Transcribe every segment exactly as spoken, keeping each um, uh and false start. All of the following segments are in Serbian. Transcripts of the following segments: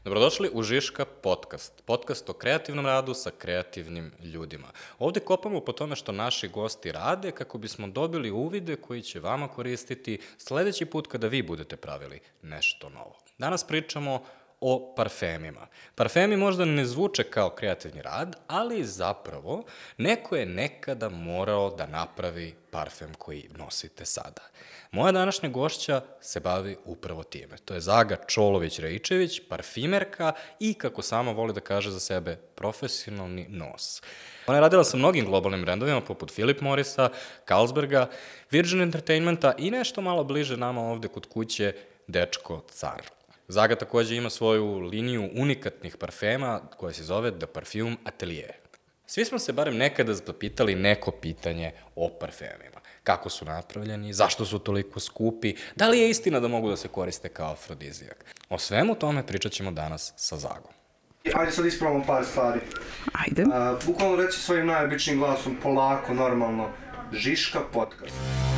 Dobrodošli u Žiška podcast, podcast o kreativnom radu sa kreativnim ljudima. Ovde kopamo po tome što naši gosti rade kako bismo dobili uvide koji će vama koristiti sledeći put kada vi budete pravili nešto novo. Danas pričamo o parfemima. Parfemi možda ne zvuče kao kreativni rad, ali zapravo neko je nekada morao da napravi parfem koji nosite sada. Moja današnja gošća se bavi upravo time. To je Zaga Čolović-Raičević, parfimerka i, kako sama voli da kaže za sebe, profesionalni nos. Ona je radila sa mnogim globalnim brendovima poput Philip Morrisa, Carlsberga, Virgin Entertainmenta i nešto malo bliže nama ovde kod kuće Dečko Car. Zaga takođe ima svoju liniju unikatnih parfema koja se zove The Parfum Atelier. Svi smo se barem nekada zapitali neko pitanje o parfemima. Kako su napravljeni, zašto su toliko skupi, da li je istina da mogu da se koriste kao afrodizijak. O svemu tome pričat ćemo danas sa Zagom. Ajde sad ispravamo par stvari. Ajde. A, bukvalno reći svojim najobičnijim glasom, polako, normalno, Žiška podcast.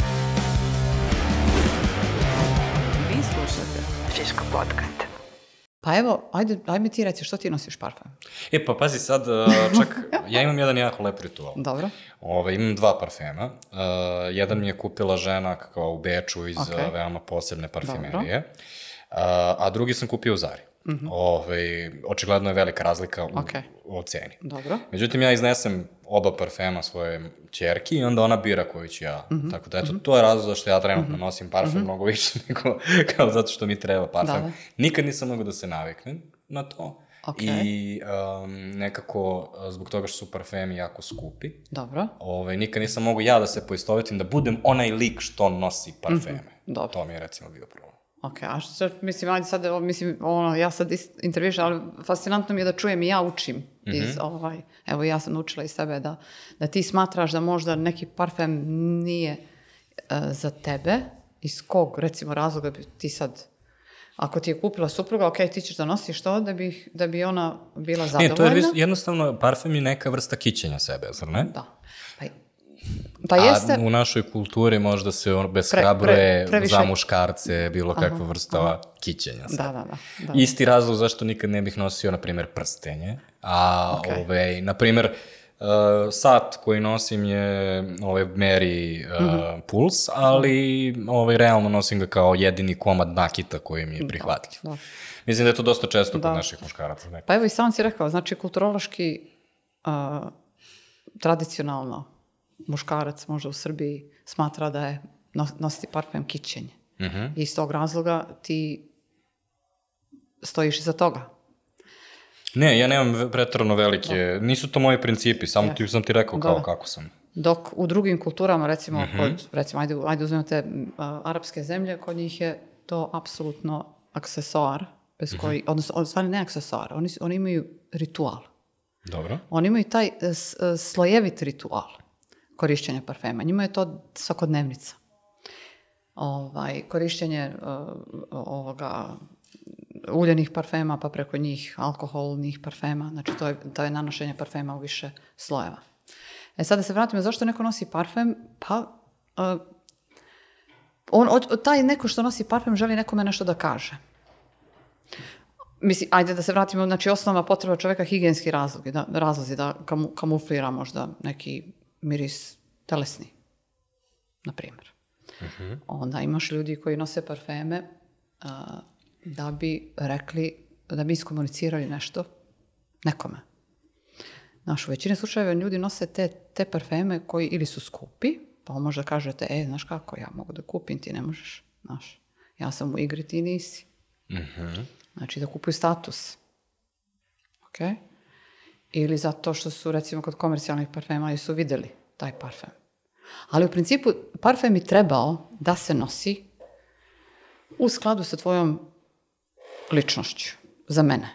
Vi slušate Žiška podcast. Pa evo, ajde, ajde mi ti reci, što ti nosiš parfem? E pa pazi sad, čak, ja imam jedan jako lep ritual. Dobro. Ove, imam dva parfema. Uh, jedan mi je kupila žena kao u Beču iz okay. veoma posebne parfimerije. Uh, a drugi sam kupio u Zari. Mm-hmm. Ove, očigledno je velika razlika u, okay. u ceni. Dobro. Međutim, ja iznesem oba parfema svoje ćerki i onda ona bira koju ću ja. Mm-hmm. Tako da, eto, mm-hmm. to je razlog zašto ja trenutno mm-hmm. nosim parfem mm-hmm. mnogo više nego kao zato što mi treba parfem. Da. Nikad nisam mogao da se naviknem na to. Okay. I um, nekako zbog toga što su parfemi jako skupi. Dobro. Ove, nikad nisam mogao ja da se poistovetim, da budem onaj lik što nosi parfeme. Mm-hmm. Dobro. To mi je recimo bio problem. Ok, a što, mislim, ajde sad, mislim, ono, ja sad intervjušam, ali fascinantno mi je da čujem i ja učim mm-hmm. iz, ovaj, evo ja sam naučila iz sebe da, da ti smatraš da možda neki parfem nije uh, za tebe, iz kog, recimo, razloga bi ti sad, ako ti je kupila supruga, ok, ti ćeš da nosiš to da bi, da bi ona bila zadovoljna. Ne, to je jednostavno, parfem je neka vrsta kićenja sebe, zar ne? Da, pa Pa jeste... A u našoj kulturi možda se on beshrabruje pre, pre, za muškarce bilo kakva aha, vrsta aha. kićenja. Da, da, da, da. Isti razlog zašto nikad ne bih nosio, na primjer, prstenje. A, okay. ove, na primjer, uh, sat koji nosim je, ove, meri uh, mm-hmm. puls, ali ove, realno nosim ga kao jedini komad nakita koji mi je prihvatljiv. Da, da. Mislim da je to dosta često da. kod naših muškaraca. Nekako. Pa evo i sam si rekao, znači kulturološki, uh, tradicionalno, muškarac možda u Srbiji smatra da je nositi parfem kićenje. Uh-huh. I iz tog razloga ti stojiš iza toga. Ne, ja nemam preterano velike, da. nisu to moji principi, samo ja. ti sam ti rekao kao da. kako sam. Dok u drugim kulturama, recimo, uh-huh. kod, recimo ajde, ajde uzmemo te uh, arapske zemlje, kod njih je to apsolutno aksesoar, bez uh-huh. koji, odnosno, stvarno ne aksesoar, oni, oni imaju ritual. Dobro. Oni imaju taj s, slojevit ritual korišćenja parfema. Njima je to svakodnevnica. Ovaj, korišćenje uh, ovoga uljenih parfema, pa preko njih alkoholnih parfema. Znači, to je, to je nanošenje parfema u više slojeva. E sad da se vratimo, zašto neko nosi parfem? Pa, uh, on, od, taj neko što nosi parfem želi nekome nešto da kaže. Mislim, ajde da se vratimo, znači, osnovna potreba čoveka, higijenski razlozi, da, razlozi da kamu, kamuflira možda neki miris telesni, na primjer. Uh-huh. Onda imaš ljudi koji nose parfeme uh, da bi rekli, da bi iskomunicirali nešto nekome. Znaš, u većini slučajeva ljudi nose te, te parfeme koji ili su skupi, pa možda kažete, e, znaš kako, ja mogu da kupim, ti ne možeš. Znaš, ja sam u igri, ti nisi. Uh-huh. Znači da kupuju status. Okej? Okay? Ili zato što su, recimo, kod komercijalnih parfema i su videli taj parfem. Ali u principu parfem je trebao da se nosi u skladu sa tvojom ličnošću. Za mene.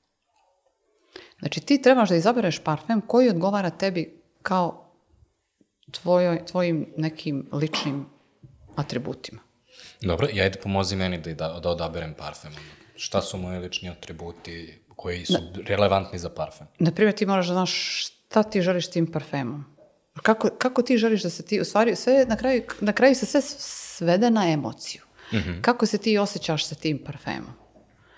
Znači ti trebaš da izabereš parfem koji odgovara tebi kao tvojoj, tvojim nekim ličnim atributima. Dobro, i ajde pomozi meni da, da odaberem parfem. Šta su moji lični atributi koji su na, relevantni za parfem? Naprimjer, ti moraš da znaš šta ti želiš tim parfemom. Kako, kako ti želiš da se ti, u stvari, sve, na, kraju, na kraju se sve svede na emociju. Mm-hmm. Kako se ti osjećaš sa tim parfemom?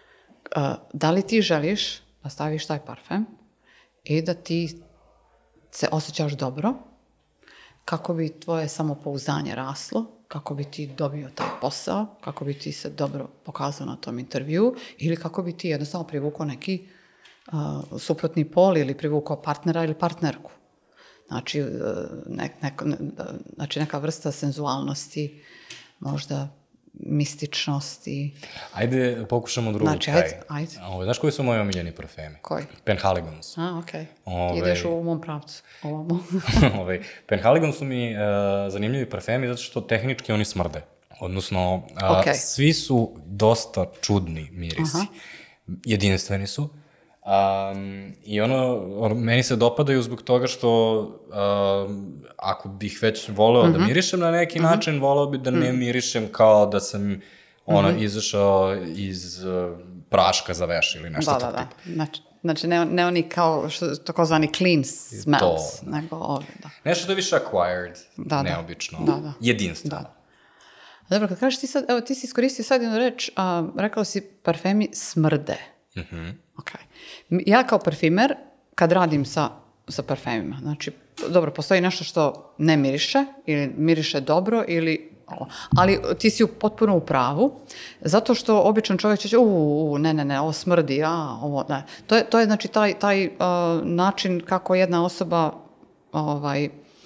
uh, da li ti želiš da staviš taj parfem i da ti se osjećaš dobro, kako bi tvoje samopouzdanje raslo, kako bi ti dobio taj posao, kako bi ti se dobro pokazao na tom intervju ili kako bi ti jednostavno privukao neki uh, suprotni pol ili privukao partnera ili partnerku. Znači, ne, neko, ne, znači neka vrsta senzualnosti, možda mističnosti. Ajde, pokušamo drugu znači, taj. Ajde, ajde. Ove, znaš koji su moji omiljeni parfemi? Koji? Penhaligons. A, okej. Okay. Ove... Ideš u mom pravcu. Ovamo. Ove, Penhaligons su mi uh, zanimljivi parfemi zato što tehnički oni smrde. Odnosno, uh, okay. svi su dosta čudni mirisi. Aha. Jedinstveni su. Um, I ono, ono, meni se dopadaju zbog toga što um, ako bih već voleo mm-hmm. da mirišem na neki mm-hmm. način, voleo bih da ne mm-hmm. mirišem kao da sam ono, mm-hmm. izašao iz uh, praška za veš ili nešto da, tako. Da, da, da. Znači, znači ne, ne oni kao što, takozvani clean smells, to, nego ovdje, da. Nešto što je više acquired, da, neobično, da, da. jedinstveno. Da. Dobro, kad kažeš ti sad, evo ti si iskoristio sad jednu reč, a, rekao si parfemi smrde. Mhm. Okay. Ja kao parfimer, kad radim sa, sa parfemima, znači, dobro, postoji nešto što ne miriše, ili miriše dobro, ili, ali ti si potpuno u pravu, zato što običan čovjek će, u, ne, ne, ne, ovo smrdi, a, ovo, ne. To je, to je znači, taj, taj uh, način kako jedna osoba ovaj,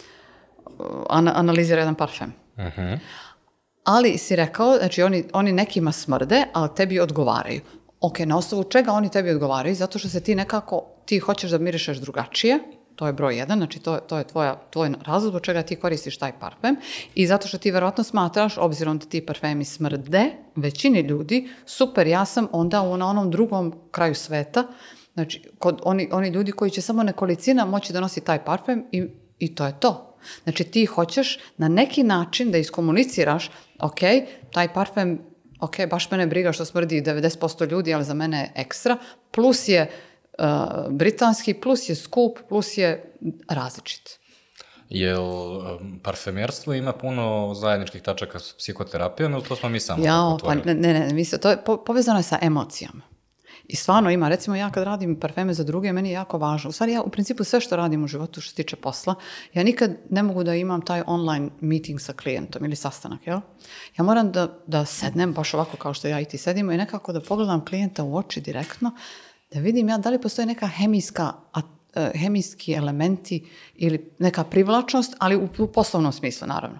an, analizira jedan parfem. Uh-huh. Ali si rekao, znači, oni, oni nekima smrde, ali tebi odgovaraju. Ok, na osnovu čega oni tebi odgovaraju? Zato što se ti nekako, ti hoćeš da mirišeš drugačije, to je broj jedan, znači to, to je tvoja, tvoj razlog zbog čega ti koristiš taj parfem i zato što ti verovatno smatraš, obzirom da ti parfemi smrde, većini ljudi, super, ja sam onda na onom drugom kraju sveta, znači kod oni, oni ljudi koji će samo nekolicina moći da nosi taj parfem i, i to je to. Znači ti hoćeš na neki način da iskomuniciraš, ok, taj parfem, ok, baš mene briga što smrdi devedeset posto ljudi, ali za mene je ekstra, plus je uh, britanski, plus je skup, plus je različit. Jel um, parfemerstvo ima puno zajedničkih tačaka s psihoterapijom ili to smo mi samo Jao, pa ne, ne, ne, mislim, to je po, povezano je sa emocijama. I stvarno ima, recimo ja kad radim parfeme za druge, meni je jako važno. U stvari ja u principu sve što radim u životu što se tiče posla, ja nikad ne mogu da imam taj online meeting sa klijentom ili sastanak, jel? Ja moram da, da sednem baš ovako kao što ja i ti sedimo i nekako da pogledam klijenta u oči direktno, da vidim ja da li postoji neka hemijska, a, hemijski elementi ili neka privlačnost, ali u, u poslovnom smislu, naravno.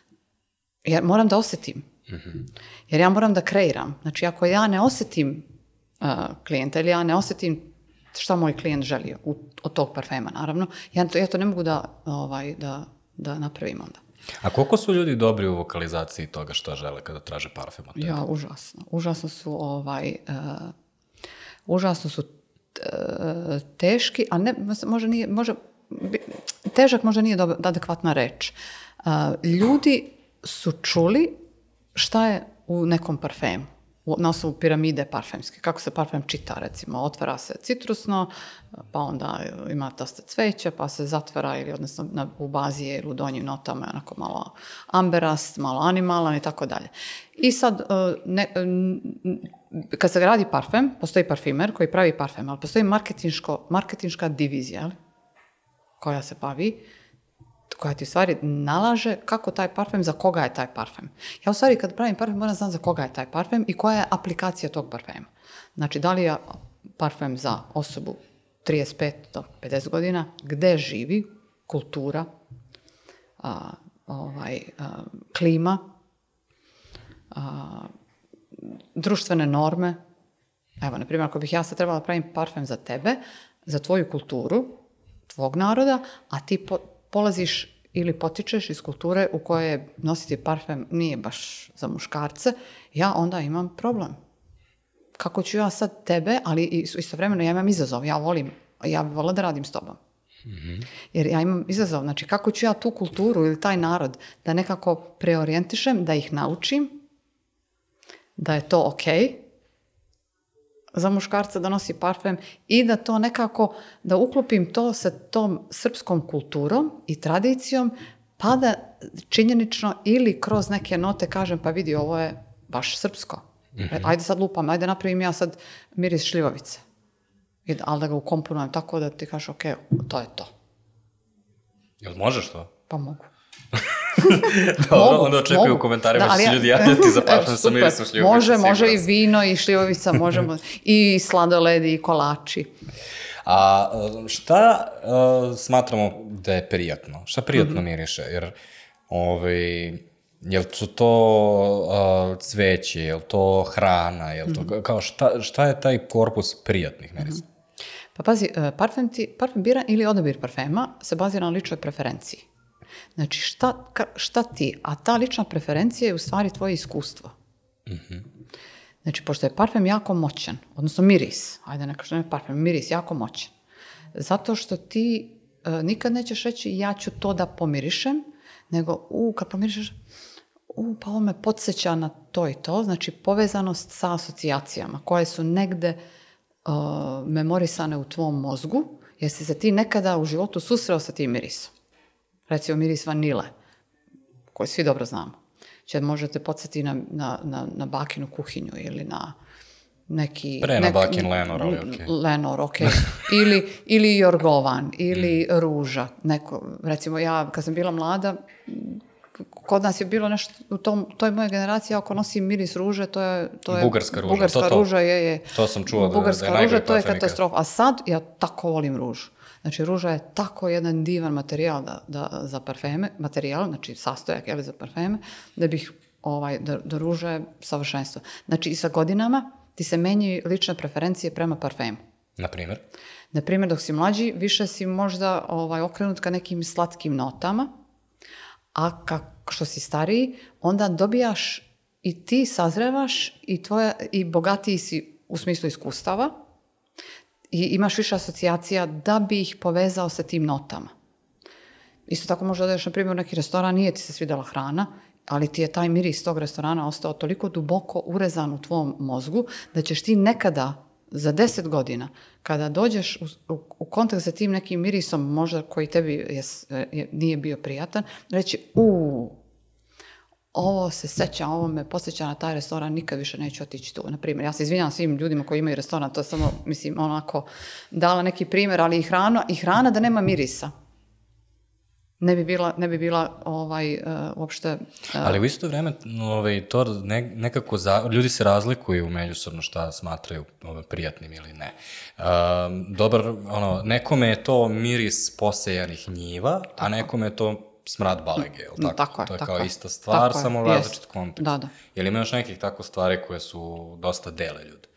Jer moram da osjetim. Mm-hmm. Jer ja moram da kreiram. Znači, ako ja ne osjetim Uh, klijenta ili ja ne osjetim šta moj klijent želi u, od tog parfema, naravno. Ja to, ja to ne mogu da, ovaj, da, da napravim onda. A koliko su ljudi dobri u vokalizaciji toga što žele kada traže parfem od tebe? Ja, užasno. Užasno su, ovaj, uh, užasno su uh, teški, a ne, može nije, može, težak možda nije dobro, adekvatna reč. Uh, ljudi su čuli šta je u nekom parfemu. Na osnovu piramide parfemske. Kako se parfem čita, recimo, otvara se citrusno, pa onda ima dosta cveća, pa se zatvara ili odnosno na, u bazi je ili u donjim notama onako malo amberast, malo animalan i tako dalje. I sad, ne, kad se radi parfem, postoji parfimer koji pravi parfem, ali postoji marketinška divizija koja se bavi, koja ti u stvari nalaže kako taj parfem, za koga je taj parfem. Ja u stvari kad pravim parfem moram znati za koga je taj parfem i koja je aplikacija tog parfema. Znači da li je parfem za osobu trideset pet do pedeset godina, gde živi, kultura, a, ovaj, a, klima, a, društvene norme. Evo, na primjer, ako bih ja sad trebala pravim parfem za tebe, za tvoju kulturu, tvog naroda, a ti po, polaziš ili potičeš iz kulture u kojoj nositi parfem nije baš za muškarce, ja onda imam problem. Kako ću ja sad tebe, ali istovremeno ja imam izazov, ja volim, ja bih volila da radim s tobom. Mm-hmm. Jer ja imam izazov, znači kako ću ja tu kulturu ili taj narod da nekako preorijentišem, da ih naučim, da je to okej, za muškarca da nosi parfem i da to nekako, da uklopim to sa tom srpskom kulturom i tradicijom, pa da činjenično ili kroz neke note kažem, pa vidi, ovo je baš srpsko. Mm-hmm. Ajde sad lupam, ajde napravim ja sad miris šljivovice. I, ali da ga ukomponujem tako da ti kažeš, ok, to je to. Jel možeš to? Pa mogu. Dobro, mogu, onda očekuju u komentarima da, će se ljudi javljati za parfem sa mirisom šljivovice. Može, može i vino i šljivovica, možemo i sladoledi i kolači. A šta uh, smatramo da je prijatno? Šta prijatno mm-hmm. miriše? Jer, ovaj, jel su to uh, cveće, jel to hrana, jel to, mm-hmm. kao šta, šta je taj korpus prijatnih mirisa? Mm-hmm. Pa pazi, parfem, ti, parfem bira ili odabir parfema se bazira na ličnoj preferenciji. Znači, šta, ka, šta ti, a ta lična preferencija je u stvari tvoje iskustvo. Mm-hmm. Znači, pošto je parfem jako moćan, odnosno miris, ajde neka što ne parfem, miris jako moćan, zato što ti uh, nikad nećeš reći ja ću to da pomirišem, nego, u, kad pomirišeš, u, pa ovo me podsjeća na to i to, znači povezanost sa asocijacijama koje su negde uh, memorisane u tvom mozgu, jer si se ti nekada u životu susreo sa tim mirisom. Recimo miris vanile, koji svi dobro znamo. Če možete podsjetiti na, na, na, na bakinu kuhinju ili na neki... Pre na nek, bakin Lenor, ali okej. Okay. Lenor, okej. Okay. ili, ili Jorgovan, ili mm. ruža. Neko, recimo ja, kad sam bila mlada, kod nas je bilo nešto, u tom, toj moje generaciji, ako nosim miris ruže, to je... To je bugarska ruža. Bugarska to, to. ruža je, je... To sam čuo bugarska da, da je ruža, to je nikad. katastrofa. A sad ja tako volim ružu. Znači, ruža je tako jedan divan materijal da, da, za parfeme, materijal, znači sastojak je za parfeme, da bih, ovaj, da, da ruža je savršenstvo. Znači, i sa godinama ti se menjaju lične preferencije prema parfemu. Na primjer? Na primjer, dok si mlađi, više si možda ovaj, okrenut ka nekim slatkim notama, a kako što si stariji, onda dobijaš i ti sazrevaš i, tvoja, i bogatiji si u smislu iskustava, i imaš više asocijacija da bi ih povezao sa tim notama. Isto tako možda odeš, na primjer, u neki restoran, nije ti se svidjela hrana, ali ti je taj miris tog restorana ostao toliko duboko urezan u tvom mozgu, da ćeš ti nekada, za deset godina, kada dođeš u, u, u kontakt sa tim nekim mirisom, možda koji tebi je, je, nije bio prijatan, reći, uuu, ovo se seća, ovo me posjeća na taj restoran, nikad više neću otići tu. Naprimjer, ja se izvinjam svim ljudima koji imaju restoran, to je samo, mislim, onako, dala neki primjer, ali i hrana, i hrana da nema mirisa. Ne bi bila, ne bi bila ovaj, uh, uopšte... Uh, ali u isto vreme, ovaj, to ne, nekako, za, ljudi se razlikuju međusobno šta smatraju ovaj, prijatnim ili ne. Uh, dobar, ono, nekome je to miris posejanih njiva, tako. A nekome je to smrad balege, je li tako? Tako je, to je tako kao je. ista stvar, tako samo je, različit kontekst. Da, da. Je li ima još nekih tako stvari koje su dosta dele ljudi?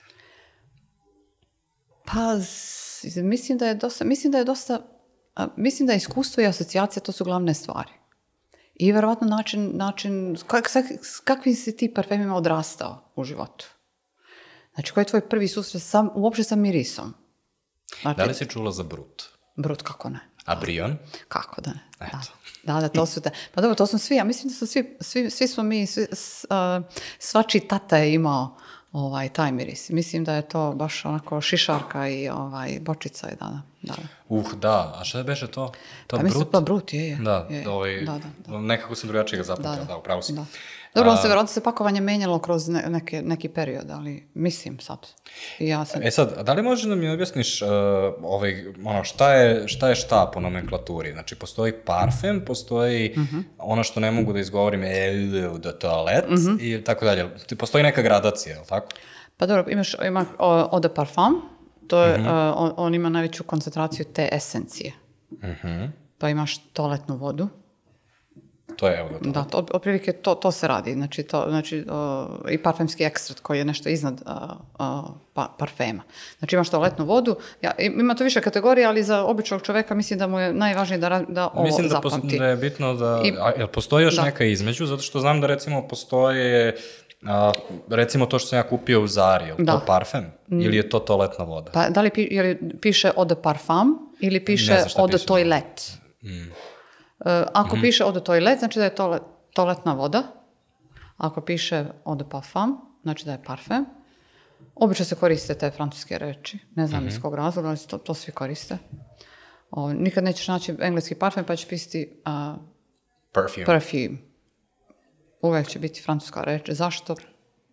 Pa, mislim da je dosta, mislim da je dosta, mislim da je iskustvo i asocijacija, to su glavne stvari. I verovatno način, način kak, s kakvim si ti parfemima odrastao u životu. Znači, koji je tvoj prvi susret sam, uopšte sa mirisom? Znači, da li si čula za Brut? Brut, kako ne? A Brion? Kako da ne? Eto. Da, da, da, to su te. Pa dobro, to smo svi, ja mislim da su svi, svi, svi smo mi, svi, s, uh, svačiji tata je imao ovaj, taj miris. Mislim da je to baš onako šišarka i ovaj, bočica i da, da. Uh, da, a šta je beše to? To pa Brut? mislim, pa Brut je, je. Da, je, ovaj, da, da, da. Nekako sam drugačije ga zapamtila, da, da, upravo si. Da. Dobro, on se verovatno se pakovanje menjalo kroz ne, neke, neki period, ali mislim sad. Ja sam... E sad, da li možeš da mi objasniš uh, ovaj, ono, šta je, šta je šta po nomenklaturi? Znači, postoji parfem, postoji uh-huh. ono što ne mogu da izgovorim, e, do toalet uh-huh. i tako dalje. Postoji neka gradacija, je li tako? Pa dobro, imaš, ima eau de parfum, to je, uh-huh. uh, on, on ima najveću koncentraciju te esencije. Uh-huh. Pa imaš toaletnu vodu. To je evo da to. Da, to, otprilike to, to se radi. Znači, to, znači uh, i parfemski ekstrat koji je nešto iznad uh, uh, pa, parfema. Znači, imaš toaletnu vodu. Ja, ima to više kategorija, ali za običnog čoveka mislim da mu je najvažnije da, da ovo mislim da zapamti. Mislim da je bitno da... I, a, jel postoji još da. neka između? Zato što znam da recimo postoje... A, recimo to što sam ja kupio u Zari, je li to parfem? Mm. Ili je to toaletna voda? Pa da li, pi, je li piše eau de parfum ili piše eau de toilet? Mm. Uh, ako mm-hmm. piše eau de toilet, znači da je to toaletna voda. Ako piše eau de parfum, znači da je parfem. Obično se koriste te francuske reči. Ne znam mm-hmm. iz kog razloga, ali to, to svi koriste. O, nikad nećeš naći engleski parfem, pa će pisati uh, perfume. perfume. Uvijek će biti francuska reč. Zašto?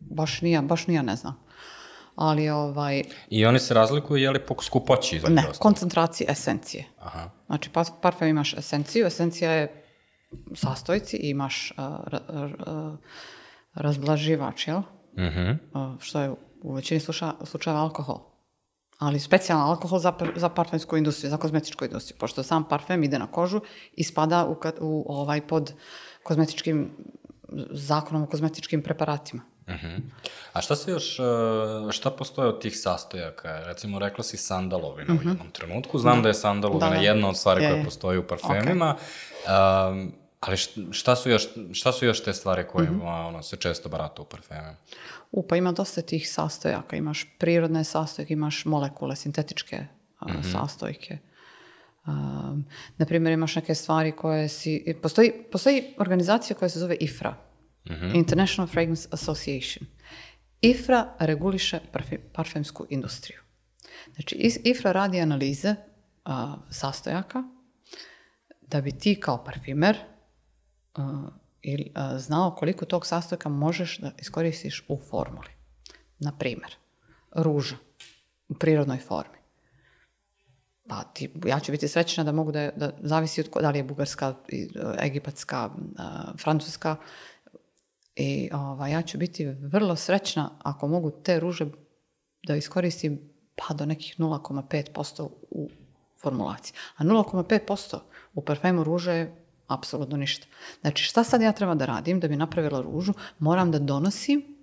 baš nije, baš nije ne znam. Ali ovaj... I oni se razlikuju, je li po skupoći? Ne, koncentraciji esencije. Aha. Znači, parfem imaš esenciju, esencija je sastojci i imaš uh, r, r, r, razblaživač, jel? Mm-hmm. Uh, što je u većini sluša, slučajeva alkohol. Ali specijalan alkohol za, za parfemsku industriju, za kozmetičku industriju, pošto sam parfem ide na kožu i spada u, u, ovaj pod kozmetičkim, zakonom o kozmetičkim preparatima. Uh-huh. A šta se još, šta postoje od tih sastojaka? Recimo, rekla si sandalovina uh-huh. u jednom trenutku. Znam da, da je sandalovina da, da. jedna od stvari je, koja postoji u parfemima, okay. um, ali šta su, još, šta su još te stvari koje uh-huh. ono, se često barata u parfemima? U, pa ima dosta tih sastojaka. Imaš prirodne sastojke, imaš molekule, sintetičke uh-huh. sastojke. Um, naprimjer, imaš neke stvari koje si... Postoji, postoji organizacija koja se zove I F R A. Mm-hmm. International Fragrance Association. I F R A reguliše parfem, parfemsku industriju. Znači, I F R A radi analize a, sastojaka da bi ti kao parfimer a, il, a, znao koliko tog sastojka možeš da iskoristiš u formuli. Na primjer, ruža u prirodnoj formi. Pa ti, ja ću biti srećna da mogu da, da zavisi od da li je bugarska, egipatska, a, francuska. I ovaj, ja ću biti vrlo srećna ako mogu te ruže da iskoristim pa do nekih nula zarez pet posto u formulaciji. A nula zarez pet posto u parfemu ruže je apsolutno ništa. Znači, šta sad ja treba da radim da bi napravila ružu? Moram da donosim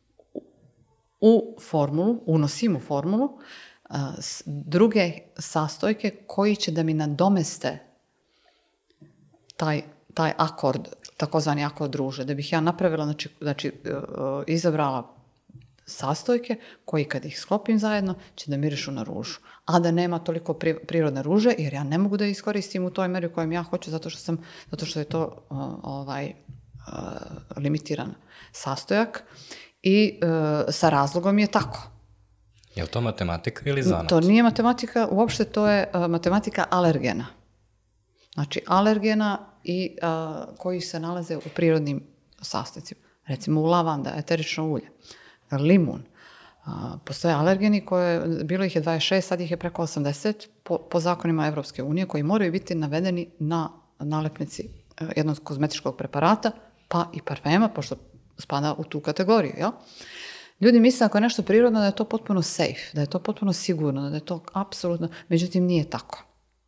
u formulu, unosim u formulu uh, druge sastojke koji će da mi nadomeste taj, taj akord, takozvani akord ruže, da bih ja napravila, znači, znači uh, izabrala sastojke koji kad ih sklopim zajedno će da mirišu na ružu. A da nema toliko pri, prirodne ruže, jer ja ne mogu da iskoristim u toj meri u kojem ja hoću, zato što, sam, zato što je to uh, ovaj, uh, limitiran sastojak i uh, sa razlogom je tako. Je li to matematika ili zanat? To nije matematika, uopšte to je uh, matematika alergena. Znači, alergena i uh, koji se nalaze u prirodnim sastojcima. Recimo u lavanda, eterično ulje, limun. Uh, postoje alergeni koje, bilo ih je dvadeset šest, sad ih je preko osamdeset po, po zakonima Evropske unije, koji moraju biti navedeni na nalepnici uh, jednog kozmetičkog preparata, pa i parfema, pošto spada u tu kategoriju, jel? Ljudi misle ako je nešto prirodno da je to potpuno safe, da je to potpuno sigurno, da je to apsolutno, međutim nije tako.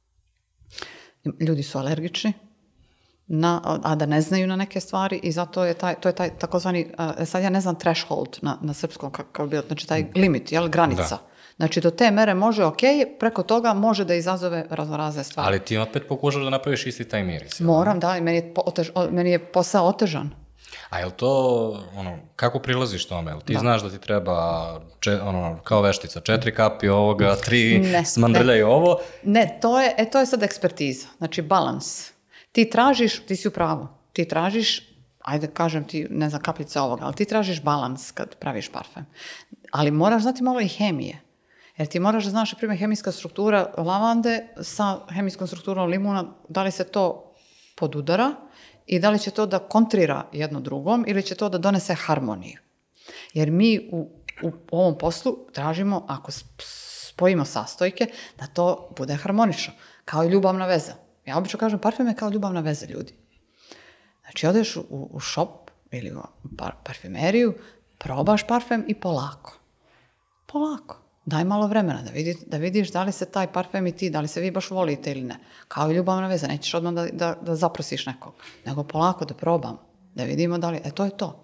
Ljudi su alergični, na, a da ne znaju na neke stvari i zato je taj, to je taj takozvani, uh, sad ja ne znam threshold na, na srpskom kako bi bilo, znači taj limit, jel, granica. Da. Znači do te mere može ok, preko toga može da izazove raznorazne stvari. Ali ti opet pokušaš da napraviš isti taj miris. Moram, da, i meni je, otež, meni je posao otežan. A je li to, ono, kako prilaziš tome? Jel ti da. Znaš da ti treba, če, ono, kao veštica, četiri kapi ovoga, tri ne, smandrljaju ne. Ovo? Ne, to je, e, to je sad ekspertiza, znači balans. Ti tražiš, ti si u pravu, ti tražiš, ajde kažem ti, ne znam, kapljica ovoga, ali ti tražiš balans kad praviš parfem. Ali moraš znati malo i hemije. Jer ti moraš da znaš, na primjer, hemijska struktura lavande sa hemijskom strukturom limuna, da li se to podudara i da li će to da kontrira jedno drugom ili će to da donese harmoniju. Jer mi u, u ovom poslu tražimo, ako spojimo sastojke, da to bude harmonično, kao i ljubavna veza. Ja obično kažem, parfem je kao ljubavna veza, ljudi. Znači, odeš u, u shop ili u par, parfumeriju, probaš parfem i polako. Polako. Daj malo vremena da, vidi, da vidiš da li se taj parfem i ti, da li se vi baš volite ili ne. Kao i ljubavna veza, nećeš odmah da, da, da zaprosiš nekog, nego polako da probamo, da vidimo da li, e to je to.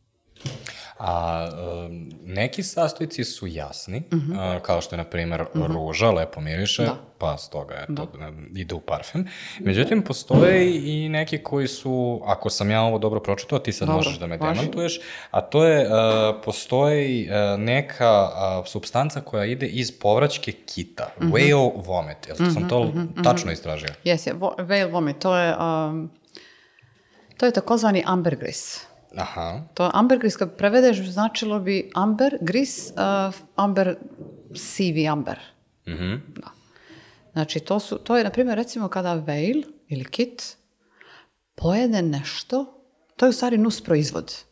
A um, neki sastojci su jasni, uh-huh. uh, kao što je, na primjer, uh-huh. ruža, lepo miriše, da. Pa stoga je to, da. Ide u parfem. Međutim, postoje i neki koji su, ako sam ja ovo dobro pročitao, ti sad dobro, možeš da me važi. Demantuješ, a to je, uh, postoji uh, neka uh, supstanca koja ide iz povraćke kita, uh-huh. whale vomit. Jel uh-huh, sam to uh-huh, tačno istražio? Jes, je, whale vomit, to je, um, to je takozvani ambergris. Aha. To ambergris, kad prevedeš, značilo bi ambergris, uh, amber, sivi amber. Mhm. Da. Znači, to, su, to je, na primjer, recimo kada whale ili kit pojede nešto, to je u stvari nus proizvod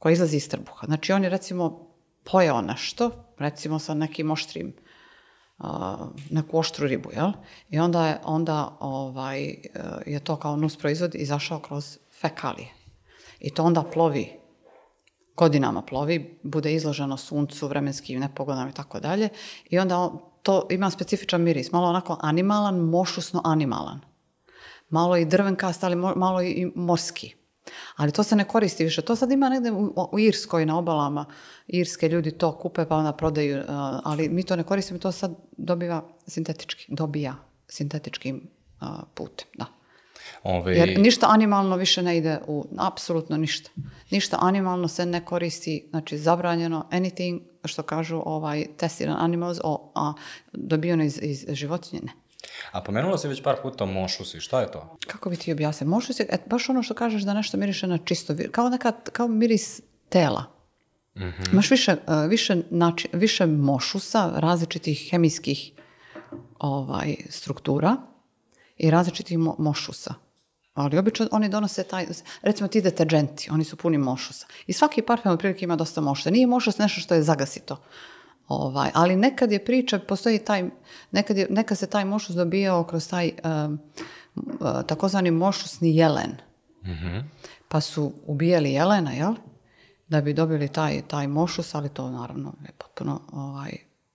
koja izlazi iz trbuha. Znači on je recimo pojeo nešto, recimo sa nekim oštrim, uh, neku oštru ribu, jel? I onda je, onda, ovaj, je to kao nus proizvod izašao kroz fekalije. I to onda plovi, godinama plovi, bude izloženo suncu, vremenskim nepogodama i tako dalje. I onda on, to ima specifičan miris, malo onako animalan, mošusno animalan. Malo i drvenkast, ali malo i morski. Ali to se ne koristi više. To sad ima negdje u, u Irskoj na obalama. Irske ljudi to kupe pa onda prodaju, uh, ali mi to ne koristimo. To sad dobiva sintetički, dobija sintetičkim uh, putem, da. Ove... Jer ništa animalno više ne ide u, apsolutno ništa. Ništa animalno se ne koristi, znači zabranjeno, anything, što kažu ovaj, testiran animals, o, a dobijeno iz, iz životinje, ne. A pomenula si već par puta mošusi, šta je to? Kako bi ti objasnio? Mošusi, et, baš ono što kažeš da nešto miriše na čisto, kao neka, kao miris tela. Mm-hmm. Imaš više, više, nači, više mošusa, različitih hemijskih ovaj, struktura i različitih mo, mošusa. Ali obično oni donose taj, recimo ti deterđenti, oni su puni mošusa. I svaki parfem otprilike ima dosta mošusa. Nije mošus nešto što je zagasito. Ovaj, ali nekad je priča, postoji taj, nekad, je, nekad se taj mošus dobijao kroz taj um, uh, takozvani mošusni jelen. Mm-hmm. Pa su ubijali jelena, jel? Da bi dobili taj, taj mošus, ali to naravno je potpuno, ovaj,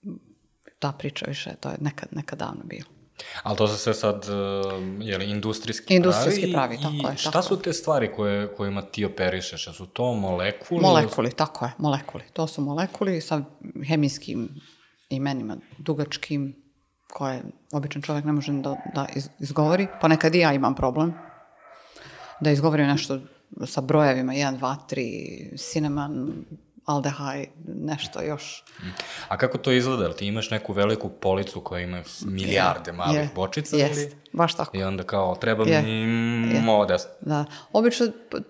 ta priča više, to je nekad, nekad davno bilo. Ali to se sve sad, je li, industrijski, industrijski pravi? pravi, tako je. Šta tako su te stvari koje, kojima ti operišeš? Su to molekuli? Molekuli, tako je, molekuli. To su molekuli sa hemijskim imenima, dugačkim, koje običan čovjek ne može da, da izgovori. Pa nekad i ja imam problem da izgovorim nešto sa brojevima jedan, dva, tri, cinnamon, aldehaj, nešto još. A kako to izgleda? Ti imaš neku veliku policu koja ima milijarde malih je, bočica? Jest, ili? baš tako. I onda kao, treba je, mi modest. Da. Obično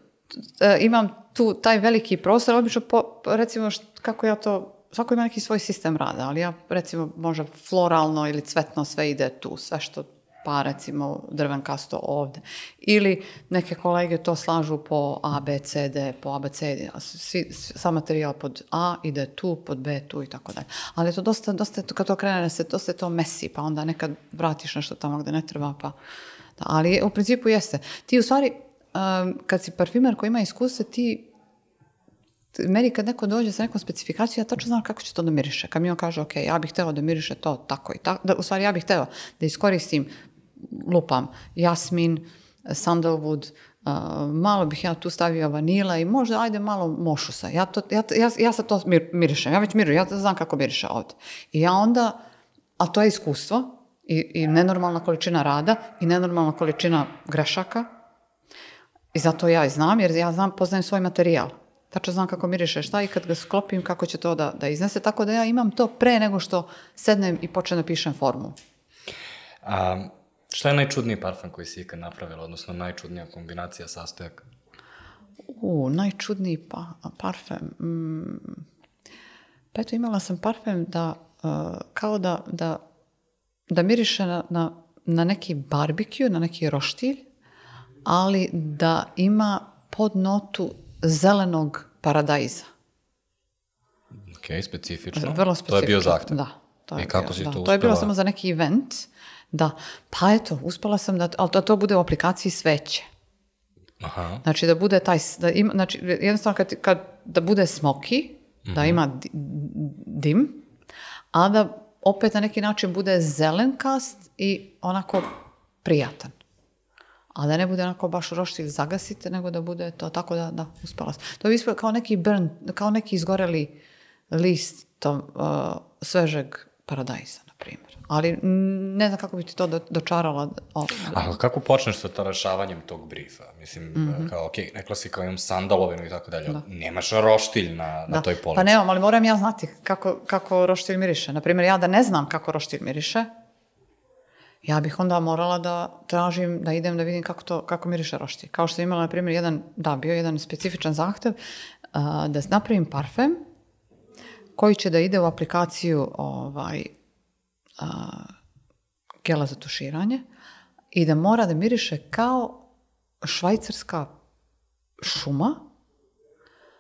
e, imam tu taj veliki prostor, obično po, recimo št, kako ja to, svako ima neki svoj sistem rada, ali ja recimo možda floralno ili cvetno sve ide tu, sve što pa recimo drvenkasto ovdje. Ili neke kolege to slažu po A, B, C, D, po A, B, C, D. Svi, sam materijal pod A ide tu, pod B tu i tako dalje. Ali to dosta, dosta, kad to krene se, dosta je to mesi, pa onda nekad vratiš nešto tamo gdje ne treba, pa... Da, ali u principu jeste. Ti u stvari, um, kad si parfimer koji ima iskustvo, ti meni kad neko dođe sa nekom specifikacijom, ja tačno znam kako će to da miriše. Kad mi on kaže, ok, ja bih hteo da miriše to tako i tako, da, u stvari ja bih hteo da iskoristim, lupam, jasmin, sandalwood, uh, malo bih ja tu stavio vanila i možda ajde malo mošusa. Ja, to, ja, ja, ja sad to mir, mirišem, ja već miru, ja znam kako miriše ovdje. I ja onda, a to je iskustvo i, i nenormalna količina rada i nenormalna količina grešaka i zato ja i znam, jer ja znam, poznajem svoj materijal. Tačno znam kako miriše šta i kad ga sklopim kako će to da, da iznese, tako da ja imam to pre nego što sednem i počnem da pišem formulu. A, šta je najčudniji parfem koji si ikad napravila, odnosno najčudnija kombinacija sastojaka? U, najčudniji pa, parfem. Mm, pa eto, imala sam parfem da, uh, kao da, da, da miriše na, na, na neki barbekju, na neki roštilj, ali da ima pod notu zelenog paradajza. Ok, specifično. Vrlo specifično. To je bio zahtev. Da. To je I kako bio, si da. to uspela? To je bilo samo za neki event. Da. Pa eto, uspela sam da, ali da to bude u aplikaciji sveće. Aha. Znači da bude taj, da ima, znači jednostavno kad, kad da bude smoky, mm-hmm. da ima dim, a da opet na neki način bude zelenkast i onako prijatan. A da ne bude onako baš roštilj zagasite, nego da bude to tako da, da uspela sam. To bi kao neki burn, kao neki izgoreli list to, uh, svežeg paradajza, na primjer. Ali ne znam kako bi ti to do, dočarala. A kako počneš sa rešavanjem tog brifa? Mislim, mm-hmm. kao, ok, rekla si kao imam sandalovinu i tako dalje. Nemaš roštilj na, na da. toj polici. Pa nemam, ali moram ja znati kako, kako roštilj miriše. Naprimjer, ja da ne znam kako roštilj miriše, ja bih onda morala da tražim, da idem da vidim kako, to, kako miriše roštilj. Kao što sam imala, na primjer, jedan, da, bio jedan specifičan zahtev uh, da napravim parfem koji će da ide u aplikaciju ovaj, uh, gela za tuširanje i da mora da miriše kao švajcarska šuma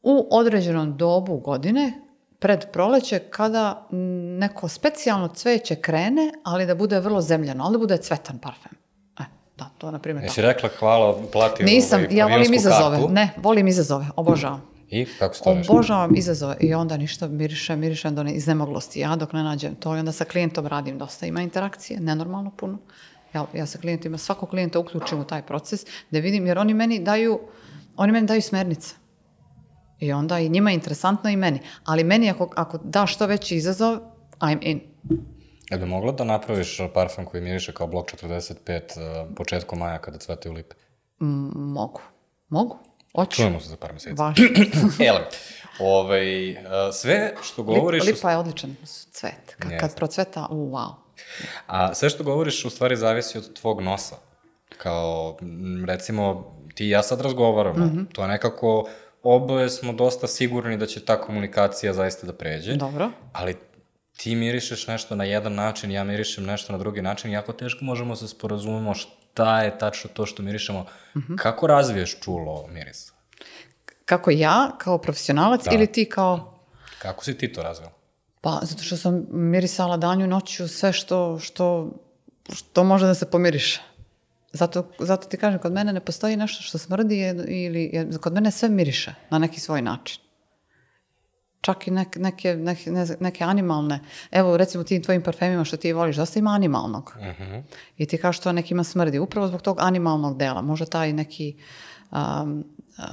u određenom dobu godine, pred proleće, kada neko specijalno cveće krene, ali da bude vrlo zemljano, ali da bude cvetan parfem. E, da, to na primjer. Jesi rekla hvala, platio Nisam, ovaj, ja volim izazove. kartu. Ne, volim izazove, obožavam. I kako se to nešto? Obožavam izazove i onda ništa mirišem, mirišem do ne iznemoglosti. Ja dok ne nađem to i onda sa klijentom radim dosta. Ima interakcije, nenormalno puno. Ja, ja sa klijentima, svakog klijenta uključim u taj proces da vidim, jer oni meni daju, oni meni daju smernice. I onda i njima je interesantno i meni. Ali meni ako, ako daš što veći izazov, I'm in. Je bi mogla da napraviš parfum koji miriše kao blok četrdeset pet uh, početkom maja kada cvetaju lipe? Mm, mogu. Mogu. Oću. Čujemo se za par mjeseci. Važno. Ele, ovaj, uh, sve što govoriš... Lipa je odličan cvet. Kad, kad procveta, u, wow. A sve što govoriš u stvari zavisi od tvog nosa. Kao, recimo, ti i ja sad razgovaramo. Mm-hmm. To je nekako... Oboje smo dosta sigurni da će ta komunikacija zaista da pređe. Dobro. Ali ti mirišeš nešto na jedan način, ja mirišem nešto na drugi način, jako teško možemo se sporazumemo šta je tačno to što mirišemo. Mm-hmm. Kako razviješ čulo mirisa? Kako ja, kao profesionalac, da. Ili ti kao... Kako si ti to razvio? Pa, zato što sam mirisala danju noću sve što, što, što može da se pomiriše. Zato, zato ti kažem, kod mene ne postoji nešto što smrdi ili kod mene sve miriše na neki svoj način. Čak i neke, neke, neke, neke animalne. Evo, recimo tim tvojim parfemima što ti voliš, dosta ima animalnog. Uh-huh. I ti kažeš to nekima smrdi. Upravo zbog tog animalnog dela. Možda taj neki um, uh,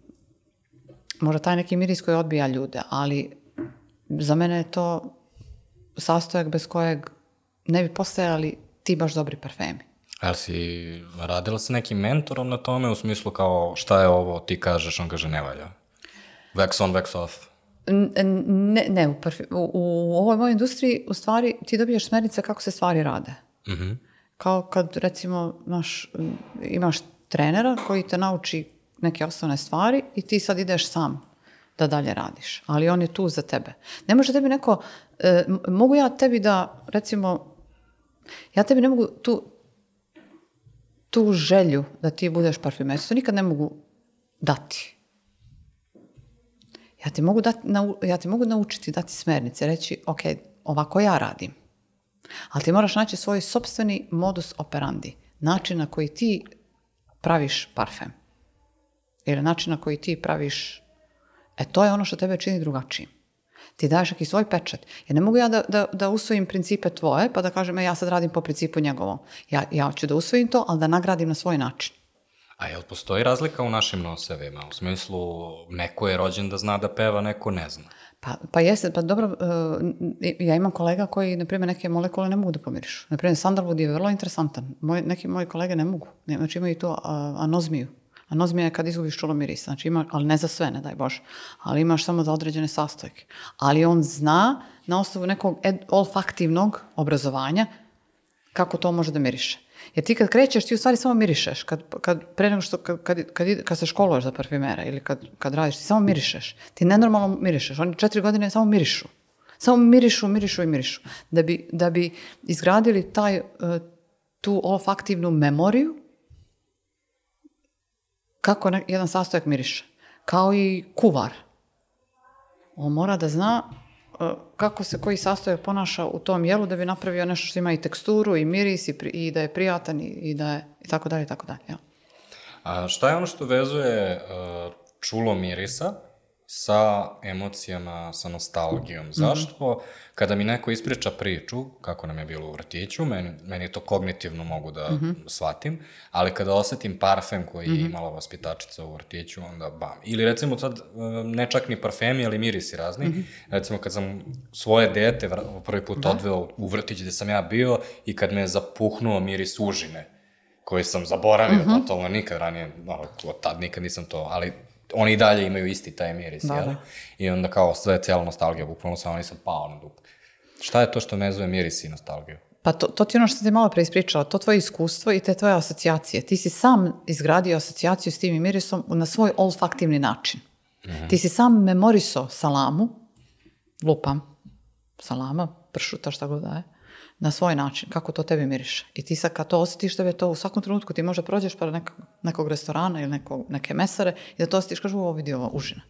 možda taj neki miris koji odbija ljude, ali za mene je to sastojak bez kojeg ne bi postojali ti baš dobri parfemi. Ali si radila sa nekim mentorom na tome, u smislu kao šta je ovo, ti kažeš, on kaže ne valja? Wax on, wax off? Ne, ne u, parfum, u, u ovoj mojoj industriji u stvari ti dobiješ smernice kako se stvari rade. Mm-hmm. Kao kad recimo naš, imaš trenera koji te nauči neke osnovne stvari i ti sad ideš sam da dalje radiš. Ali on je tu za tebe. Ne može tebi neko, e, mogu ja tebi da recimo, ja tebi ne mogu tu tu želju da ti budeš parfumer, to nikad ne mogu dati. Ja ti mogu, dati, ja ti mogu naučiti, dati smernice, reći, ok, ovako ja radim. Ali ti moraš naći svoj sopstveni modus operandi, način na koji ti praviš parfem. Ili način na koji ti praviš, e to je ono što tebe čini drugačijim. Ti daješ neki svoj pečat. Jer ne mogu ja da, da, da usvojim principe tvoje, pa da kažem, ja sad radim po principu njegovom. Ja, ja hoću da usvojim to, ali da nagradim na svoj način. A jel postoji razlika u našim nosevima? U smislu, neko je rođen da zna da peva, neko ne zna. Pa, pa jeste, pa dobro, uh, ja imam kolega koji, na primjer, neke molekule ne mogu da pomirišu. Na primjer, sandalwood je vrlo interesantan. Moj, neki moji kolege ne mogu. Znači imaju to uh, anozmiju. Anozmija je kad izgubiš čulo mirisa, znači ima, ali ne za sve, ne daj Bože, ali imaš samo za određene sastojke. Ali on zna na osnovu nekog ed, olfaktivnog obrazovanja kako to može da miriše. Jer ti kad krećeš, ti u stvari samo mirišeš. Kad, kad, pre nego što, kad, kad, kad, kad se školuješ za parfimera ili kad, kad radiš, ti samo mirišeš. Ti nenormalno mirišeš. Oni četiri godine samo mirišu. Samo mirišu, mirišu i mirišu. Da bi, da bi izgradili taj, tu olfaktivnu memoriju kako ne, jedan sastojak miriše. Kao i kuvar. On mora da zna uh, kako se koji sastojak ponaša u tom jelu da bi napravio nešto što ima i teksturu i miris i, pri, i da je prijatan i, i da je i tako dalje i tako dalje. Ja. A šta je ono što vezuje uh, čulo mirisa sa emocijama, sa nostalgijom? Mm-hmm. Zašto? Kada mi neko ispriča priču, kako nam je bilo u vrtiću, meni, meni to kognitivno mogu da mm-hmm. shvatim, ali kada osetim parfem koji mm-hmm. je imala vaspitačica u vrtiću, onda bam. Ili recimo sad, ne čak ni parfemi, ali mirisi razni. Mm-hmm. Recimo kad sam svoje dete prvi put da. odveo u vrtić gde sam ja bio i kad me je zapuhnuo miris užine, koji sam zaboravio mm-hmm. totalno, nikad ranije, no, od tad nikad nisam to, ali oni i dalje imaju isti taj miris, da, jel? Da. I onda kao sve je cijela nostalgija, bukvalno samo nisam pao na dupe. Šta je to što vezuje miris i nostalgiju? Pa to, to ti je ono što ti malo pre ispričala, to tvoje iskustvo i te tvoje asocijacije. Ti si sam izgradio asocijaciju s tim mirisom na svoj olfaktivni način. Mm-hmm. Ti si sam memorisao salamu, lupam, salama, pršuta, šta god da je, na svoj način, kako to tebi miriše. I ti sad kad to osjetiš, tebe to u svakom trenutku, ti možda prođeš pored nekog, nekog restorana ili nekog, neke mesare i da to osjetiš, kažu, ovo vidi ova užina.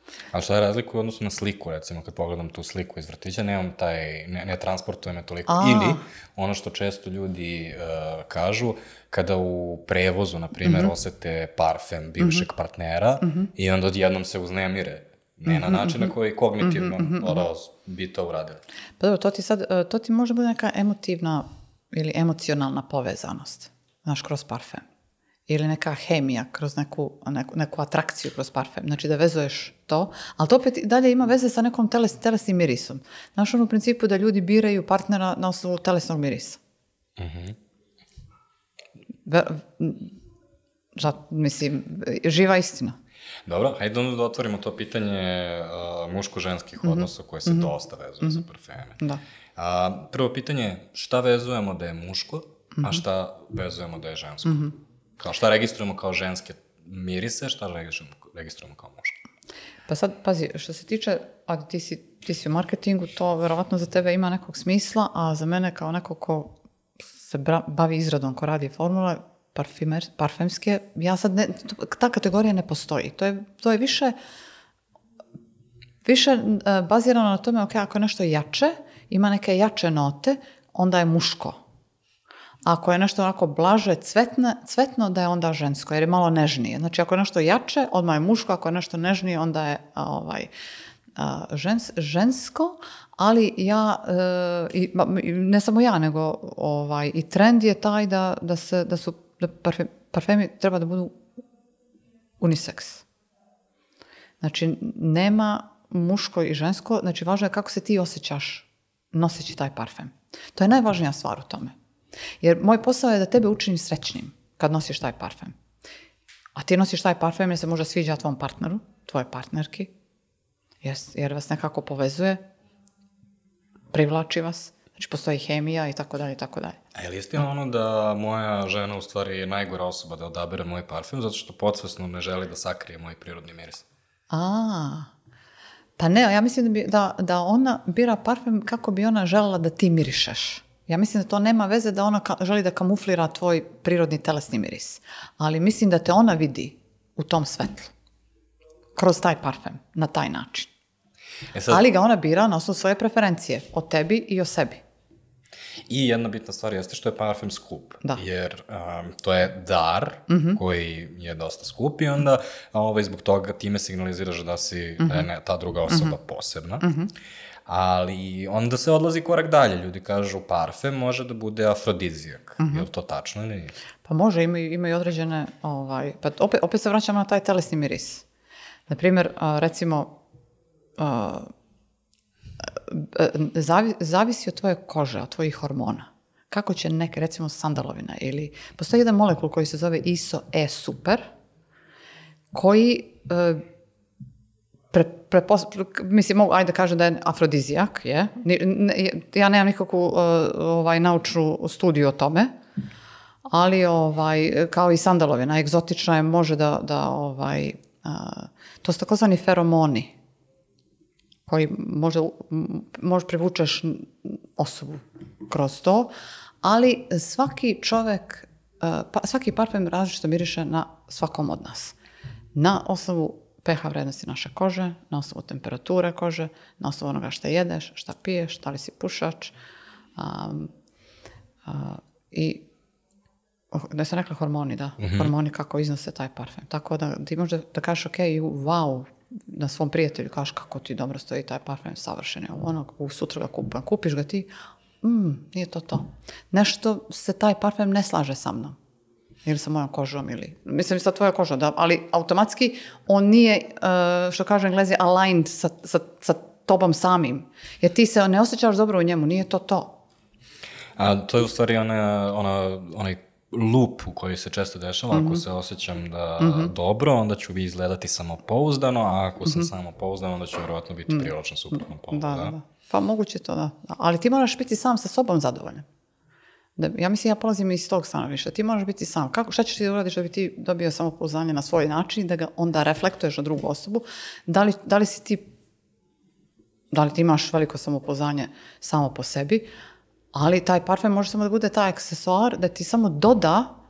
A šta je razlika u odnosu na sliku, recimo, kad pogledam tu sliku iz vrtića, nemam taj, ne, ne transportujem je toliko. A. Ili, ono što često ljudi uh, kažu, kada u prevozu, na primjer, mm-hmm. osete parfem bivšeg mm-hmm. partnera mm-hmm. i onda odjednom se uznemire. Ne na način na koji kognitivno mm-hmm. ono, bi to uradili. Pa dobro, to ti sad, to ti može biti neka emotivna ili emocionalna povezanost, znaš, kroz parfem. Ili neka hemija kroz neku, neku, neku atrakciju kroz parfem. Znači da vezuješ to, ali to opet dalje ima veze sa nekom teles, telesnim mirisom. Znaš, ono u principu da ljudi biraju partnera na osnovu telesnog mirisa. Mm-hmm. Ve, žat, mislim, živa istina. Dobro, hajde onda da otvorimo to pitanje uh, muško-ženskih mm-hmm. odnosa koje se mm-hmm. dosta vezuje mm-hmm. za parfeme. Da. Uh, prvo pitanje, šta vezujemo da je muško, mm-hmm. a šta vezujemo da je žensko? Mm-hmm. Kao šta registrujemo kao ženske mirise, šta registrujemo, registrujemo kao muške? Pa sad, pazi, što se tiče, a ti si, ti si u marketingu, to verovatno za tebe ima nekog smisla, a za mene kao neko ko se bra, bavi izradom, ko radi formule parfimer, parfemske, ja sad ne, ta kategorija ne postoji. To je, to je više, više uh, bazirano na tome, ok, ako je nešto jače, ima neke jače note, onda je muško. Ako je nešto onako blaže, cvetne, cvetno, da je onda žensko, jer je malo nežnije. Znači, ako je nešto jače, odmah je muško, ako je nešto nežnije, onda je ovaj, žens, žensko, ali ja, e, i, ne samo ja, nego ovaj, i trend je taj da, da, se, da su da parfemi, parfemi treba da budu unisex. Znači, nema muško i žensko, znači, važno je kako se ti osjećaš noseći taj parfem. To je najvažnija stvar u tome. Jer moj posao je da tebe učinim srećnim kad nosiš taj parfem. A ti nosiš taj parfem jer se može sviđa tvom partneru, tvojoj partnerki, jer vas nekako povezuje, privlači vas, znači postoji hemija i tako dalje i tako dalje. A je li istina ono da moja žena u stvari je najgora osoba da odabere moj parfem zato što podsvesno ne želi da sakrije moj prirodni miris? A, pa ne, ja mislim da, bi, da, da ona bira parfem kako bi ona želela da ti mirišeš. Ja mislim da to nema veze da ona ka- želi da kamuflira tvoj prirodni telesni miris. Ali mislim da te ona vidi u tom svetlu. Kroz taj parfem, na taj način. E sad... Ali ga ona bira na osnovu svoje preferencije. O tebi i o sebi. I jedna bitna stvar jeste što je parfem skup. Da. Jer um, to je dar mm-hmm. koji je dosta skup i onda ovaj, zbog toga time signaliziraš da si mm-hmm. da je ne, ta druga osoba mm-hmm. posebna. Mm-hmm. Ali onda se odlazi korak dalje. Ljudi kažu parfem može da bude afrodizijak. Mm-hmm. Je li to tačno ili nije? Pa može, imaju, imaju određene... Ovaj, pa opet, opet se vraćamo na taj telesni miris. Naprimjer, recimo, zavi, zavisi od tvoje kože, od tvojih hormona. Kako će neke, recimo sandalovina, ili... Postoji jedan molekul koji se zove iso-e-super, koji... Pre, prepos, mislim, mogu, ajde da kažem da je afrodizijak, je. Ne, ja nemam nikakvu uh, ovaj, naučnu studiju o tome, ali ovaj, kao i sandalovina, egzotična je, može da, da ovaj, uh, to su takozvani feromoni, koji može, može privučeš osobu kroz to, ali svaki čovek, uh, pa, svaki parfem različito miriše na svakom od nas. Na osnovu pH vrednosti naše kože, na osnovu temperature kože, na osnovu onoga šta jedeš, šta piješ, da li si pušač. Um, uh, I, da sam rekla hormoni, da. Mm-hmm. Hormoni kako iznose taj parfem. Tako da ti možda da kažeš, ok, wow, na svom prijatelju kažeš kako ti dobro stoji taj parfem, savršen je ono, u sutra ga kupujem. Kupiš ga ti, mm, nije to to. Nešto se taj parfem ne slaže sa mnom. Ili sa mojom kožom, ili... Mislim, sa tvoja koža, da, ali automatski on nije, uh, što kaže Englezi, aligned sa, sa, sa tobom samim. Jer ti se ne osjećaš dobro u njemu, nije to to. A to je u stvari ona, ona, onaj loop u koji se često dešava. Mm-hmm. Ako se osjećam da mm-hmm. dobro, onda ću izgledati samopouzdano, a ako sam mm-hmm. samopouzdan, onda ću vjerojatno biti mm-hmm. privlačan suprotnom polu. Da, da, da. Pa moguće to, da. Ali ti moraš biti sam sa sobom zadovoljan. Da, ja mislim, ja polazim iz tog stanovišta. Ti moraš biti sam. Kako, šta ćeš ti da uradiš da bi ti dobio samopouzdanje na svoj način i da ga onda reflektuješ na drugu osobu? Da li, da li si ti, da li ti imaš veliko samopouzdanje samo po sebi, ali taj parfem može samo da bude taj aksesuar da ti samo doda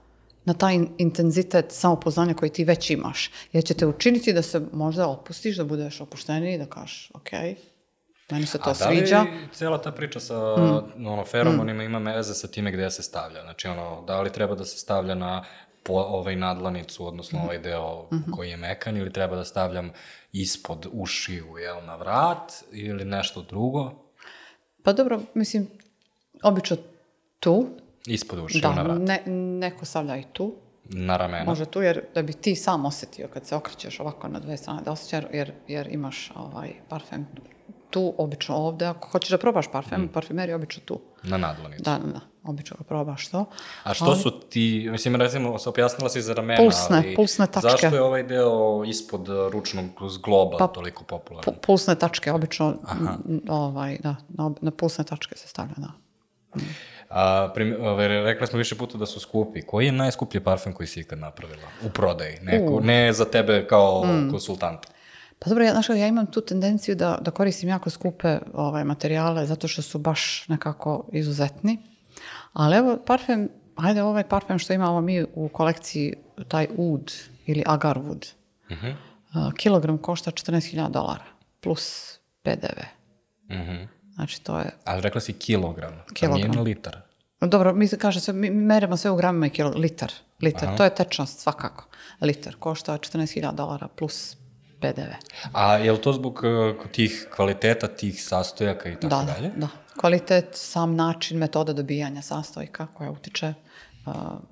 na taj intenzitet samopoznanja koji ti već imaš. Jer će te učiniti da se možda opustiš, da budeš opušteniji, da kažeš, ok, meni se to sviđa. A da li cijela ta priča sa mm. ono, feromonima mm. ima veze sa time gde se stavlja? Znači, ono, da li treba da se stavlja na po, ovaj nadlanicu, odnosno mm. ovaj deo mm-hmm. koji je mekan, ili treba da stavljam ispod ušiju, jel, na vrat, ili nešto drugo? Pa dobro, mislim, obično tu. Ispod ušiju, da, na vrat. Ne, neko stavlja i tu. Na ramena. Može tu, jer da bi ti sam osjetio kad se okrećeš ovako na dve strane, da osjećaš, jer, jer imaš ovaj parfem tu, obično ovde. Ako hoćeš da probaš parfem, mm. parfimeri obično tu. Na nadlanicu. Da, da, obično ga probaš to. A što ali... su ti, mislim, recimo, se objasnila si za ramena, pulsne, ali pulsne tačke. Zašto je ovaj deo ispod ručnog zgloba pa, toliko popularan? Pu, pulsne tačke, obično, ovaj, da, na, na pulsne tačke se stavlja, da. Mm. A, prim, ove, rekli smo više puta da su skupi. Koji je najskuplji parfem koji si ikad napravila? U prodaji, neko, uh. ne za tebe kao mm. konsultanta. Pa dobro, ja, znaš, ja imam tu tendenciju da, da koristim jako skupe ovaj, materijale, zato što su baš nekako izuzetni. Ali evo, parfem, hajde ovaj parfem što imamo mi u kolekciji, taj Oud ili Agar Wood, uh-huh. uh, kilogram košta četrnaest hiljada dolara, plus pe de ve. Uh-huh. Znači, to je... Ali rekla si kilogram, kilogram. A nije na litar. Dobro, mi se kaže, sve, mi merimo sve u gramima i kilo, litar. Litar, aha. To je tečnost svakako. Litar košta četrnaest hiljada dolara plus pe de ve. A je li to zbog uh, tih kvaliteta, tih sastojaka i tako da, dalje? Da, da. Kvalitet, sam način, metoda dobijanja sastojka koja utiče, uh,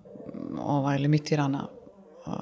ovaj, limitirana uh,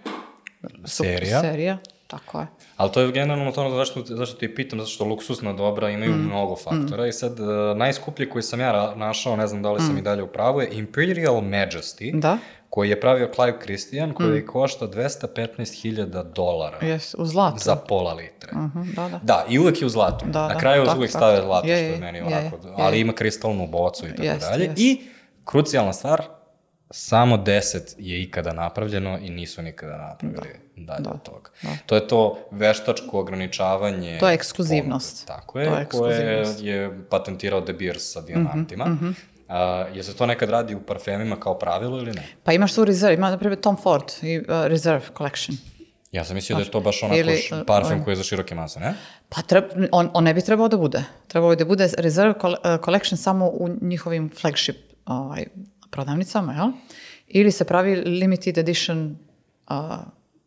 serija. serija. Tako je. Ali to je generalno to ono zašto, zašto ti pitam, zato što luksusna dobra imaju mm. mnogo faktora mm. i sad uh, najskuplji koji sam ja našao, ne znam da li sam mm. i dalje u pravu, je Imperial Majesty, da? Koji je pravio Clive Christian, koji mm. košta dvesta petnaest hiljada dolara. Yes, u zlatu. Za pola litre. Uh-huh, da, da. Da, i uvek je u zlatu. Da, Na kraju da, uvek tak, stave zlato, je, što je meni je, ovako, je, ali je. ima kristalnu bocu i tako yes, dalje. Yes. I krucijalna stvar, samo deset je ikada napravljeno i nisu nikada napravili da, dalje da, od toga. Da. To je to veštačko ograničavanje. To je ekskluzivnost. Ponude, tako je, je koje je patentirao De Beers sa dijamantima. Mm-hmm, mm-hmm. Uh, je se to nekad radi u parfemima kao pravilo ili ne? Pa imaš tu Reserve, ima na primjer Tom Ford i uh, Reserve Collection. Ja sam mislio da je to baš onako ili, uh, parfem koji je za široke mase, ne? Pa treba, on, on ne bi trebao da bude. Trebao bi da bude Reserve Collection samo u njihovim flagship ovaj, prodavnicama, jel? Ili se pravi limited edition, uh,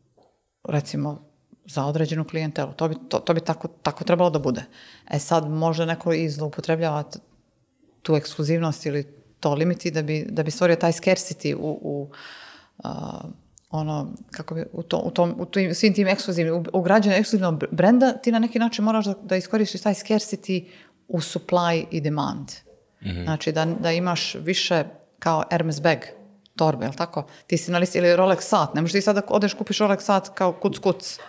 recimo, za određenu klijentelu. To bi, to, to bi tako, tako trebalo da bude. E sad, može neko i zloupotrebljava tu ekskluzivnost ili to limiti da bi, da bi stvorio taj scarcity u, u uh, ono, kako bi, u, to, u, tom, u tim, svim tim ekskluzivnim, u, u građanju ekskluzivnog brenda, ti na neki način moraš da, da iskoristiš taj scarcity u supply i demand. Mm-hmm. Znači, da, da imaš više kao Hermes bag, torbe, je li tako? Ti si na listi, ili Rolex sat, ne možeš ti sad da odeš kupiš Rolex sat kao kuc kuc.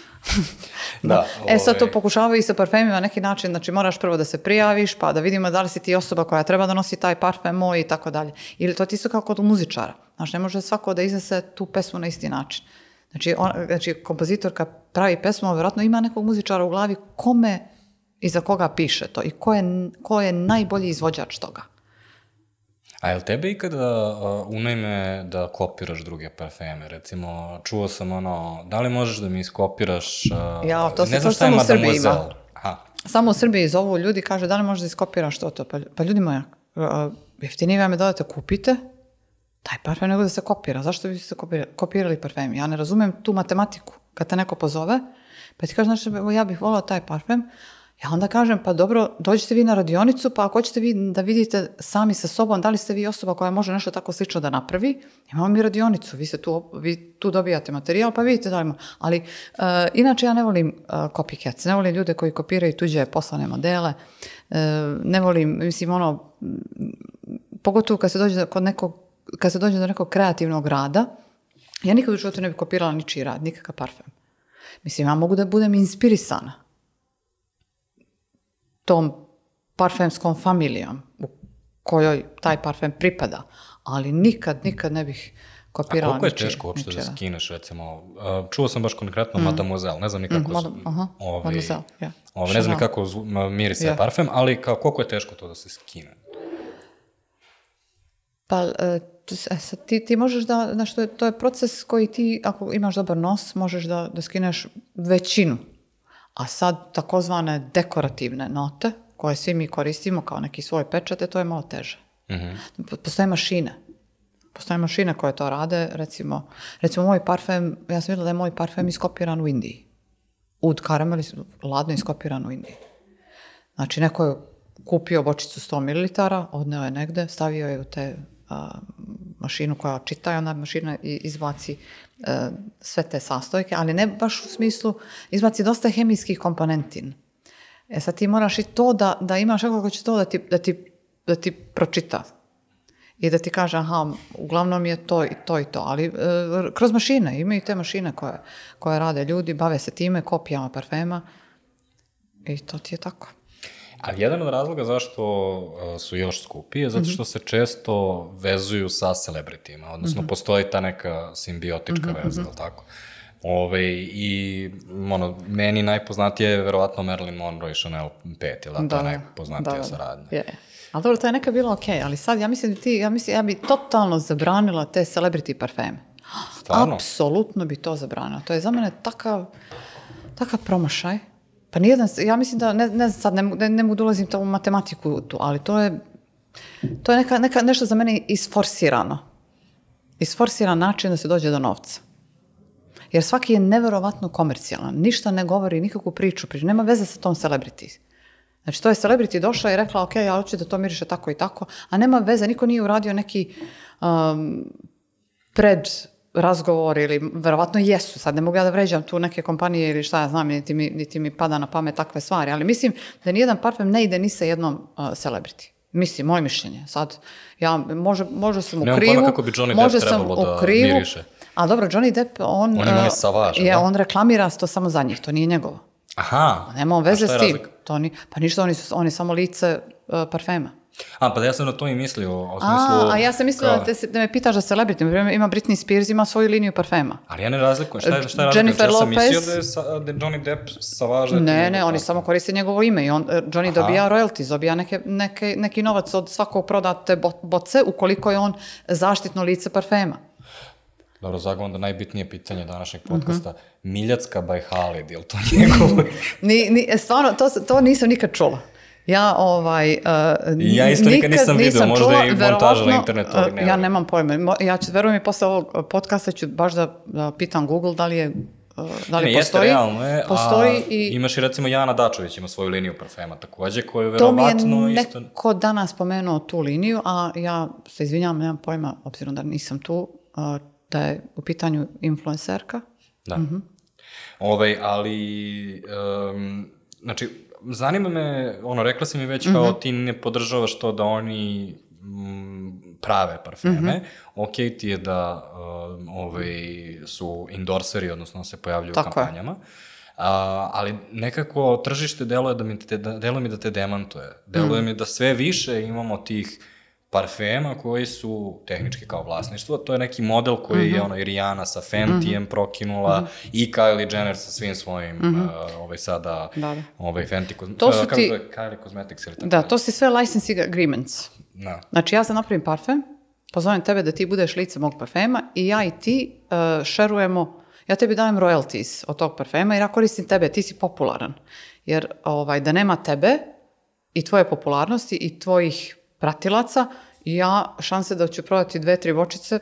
da, e sad to pokušavaju i sa parfemima na neki način, znači moraš prvo da se prijaviš, pa da vidimo da li si ti osoba koja treba da nosi taj parfem moj i tako dalje. Ili to ti su kao kod muzičara. Znači ne može svako da iznese tu pesmu na isti način. Znači, on, znači kompozitor kad pravi pesmu, vjerojatno ima nekog muzičara u glavi kome i za koga piše to i ko je, ko je najbolji izvođač toga. A je li tebe ikada uh, unajme da kopiraš druge parfeme? Recimo, čuo sam ono, da li možeš da mi iskopiraš, uh, ja, to ne znam šta je Mademoiselle. Aha. Samo u Srbiji zovu ljudi, kaže da li možeš da iskopiraš to, to? Pa, pa ljudi moja, uh, jeftinije vam je da odete kupite taj parfem nego da se kopira. Zašto bi se kopirali, kopirali parfem? Ja ne razumem tu matematiku. Kad te neko pozove, pa ti kaže, znači, ja bih volao taj parfem, ja onda kažem, pa dobro, dođete vi na radionicu, pa ako hoćete vi da vidite sami sa sobom, da li ste vi osoba koja može nešto tako slično da napravi, imamo mi radionicu, vi, se tu, vi tu dobijate materijal, pa vidite da li ima. Ali, uh, inače ja ne volim uh, copycats, ne volim ljude koji kopiraju tuđe poslane modele, uh, ne volim, mislim, ono, pogotovo kad se dođe kod nekog, kad se dođe do nekog kreativnog rada, ja nikad u životu ne bih kopirala ničiji rad, nikakav parfem. Mislim, ja mogu da budem inspirisana tom parfemskom familijom u kojoj taj parfem pripada, ali nikad, nikad ne bih kopirala ničije. A koliko je teško uopšte da skineš, recimo, čuo sam baš konkretno mm. Mademoiselle, ne znam nikako mm, madam, aha, ovi, Mademoiselle, yeah. ovi, ne znam nikako mirisa yeah. parfem, ali kao, koliko je teško to da se skine? Pa e, sad, ti, ti možeš da, znaš, to je, to je proces koji ti, ako imaš dobar nos, možeš da, da skineš većinu. A sad takozvane dekorativne note, koje svi mi koristimo kao neki svoj pečat, to je malo teže. Mm-hmm. Postoje mašine. Postoje mašine koje to rade, recimo, recimo moj parfem, ja sam vidjela da je moj parfem iskopiran u Indiji. Ud karamel, ladno iskopiran u Indiji. Znači, neko je kupio bočicu sto mililitara, odneo je negde, stavio je u te a, mašinu koja čita i onda mašina izbaci a, sve te sastojke, ali ne baš u smislu, izbaci dosta hemijskih komponentin. E sad ti moraš i to da, da imaš neko ko će to da ti, da ti, da ti pročita. I da ti kaže, aha, uglavnom je to i to i to. Ali e, kroz mašine, imaju te mašine koje, koje rade ljudi, bave se time, kopijama parfema i to ti je tako. Ali jedan od razloga zašto uh, su još skupi je zato što se često vezuju sa celebritima, odnosno mm-hmm. postoji ta neka simbiotička mm-hmm. veza, ili tako? Ove, i ono, meni najpoznatije je verovatno Marilyn Monroe i Chanel pet, ili da, ta najpoznatija da, saradnja. Je. Ali dobro, to je nekad bilo okej, okay, ali sad ja mislim da ti, ja mislim, ja bi totalno zabranila te celebrity parfeme. Stvarno? Apsolutno bi to zabranila. To je za mene takav, takav promašaj. Pa nijedan, ja mislim da, ne, ne sad, ne, ne, ne mogu dolazim u matematiku tu, ali to je, to je neka, neka, nešto za mene isforsirano. Isforsiran način da se dođe do novca. Jer svaki je neverovatno komercijalan. Ništa ne govori, nikakvu priču, priču. Nema veze sa tom celebrity. Znači, to je celebrity došla i rekla, ok, ja hoću da to miriše tako i tako, a nema veze, niko nije uradio neki um, pred razgovor ili verovatno jesu, sad ne mogu ja da vređam tu neke kompanije ili šta ja znam, niti mi, niti mi pada na pamet takve stvari, ali mislim da nijedan parfem ne ide ni sa jednom uh, celebrity. Mislim, moje mišljenje. Sad, ja, može, može sam u krivu. Nemam pojma kako bi Johnny Depp trebalo da krivu, miriše. A dobro, Johnny Depp, on, on, ima Savage, je, on reklamira to samo za njih, to nije njegovo. Aha. Nema on veze s tim. To ni, pa ništa, on je, on je samo lice uh, parfema. A, pa ja sam na to i mislio. O smislu, a, a ja sam mislila kao... da, te, da me pitaš za celebrity. Ima Britney Spears, ima svoju liniju parfema. Ali ja ne razlikujem. Šta je, šta je Jennifer razlikujem? Ja sam Lopez... mislio da je, sa, da je Johnny Depp Savage. Ne, ne, oni samo koriste njegovo ime i on, Johnny Aha. dobija royalties, dobija neke, neke, neki novac od svakog prodate boce ukoliko je on zaštitno lice parfema. Dobro, zagovom da najbitnije pitanje današnjeg podcasta. Mm-hmm. Miljacka by Halid, je li to njegovo? ni, ni, stvarno, to, to nisam nikad čula. Ja, ovaj, uh, ja isto nikad nisam vidio, možda čula, je i montaža na internetu. Ali ne, ja nemam pojma. Ja ću, verujem mi, posle ovog podcasta ću baš da, da pitam Google da li je da li ne, postoji. Jeste realno, je, postoji a i... imaš i recimo Jana Dačević ima svoju liniju parfema također, koju verovatno isto... To mi je isto... neko danas spomenuo tu liniju, a ja se izvinjam, nemam pojma, obzirom da nisam tu, uh, da je u pitanju influencerka. Da. Mm-hmm. Ove, ali, um, znači, zanima me, ono, rekla si mi već kao mm-hmm. ti ne podržavaš to da oni m, prave parfeme. Mm-hmm. Ok ti je da um, ove, su endorseri, odnosno se pojavljuju u kampanjama. Je. A, ali nekako tržište deluje, da mi te, deluje mi da te demantuje. Deluje mm. mi da sve više imamo tih parfema koji su tehnički kao vlasništvo. To je neki model koji mm-hmm. je ono i Rihanna sa Fentijem mm-hmm. prokinula mm-hmm. i Kylie Jenner sa svim svojim mm-hmm. uh, ovaj sada da, da. ovaj Fenty to su uh, ti... Kylie Cosmetics ili tako. Da, to su sve licensing agreements. Da. Znači ja sam napravim parfem, pozovem tebe da ti budeš lice mog parfema i ja i ti uh, šerujemo, ja tebi dajem royalties od tog parfema jer ja koristim tebe, ti si popularan. Jer ovaj, da nema tebe i tvoje popularnosti i tvojih pratilaca, ja šanse da ću prodati dve, tri bočice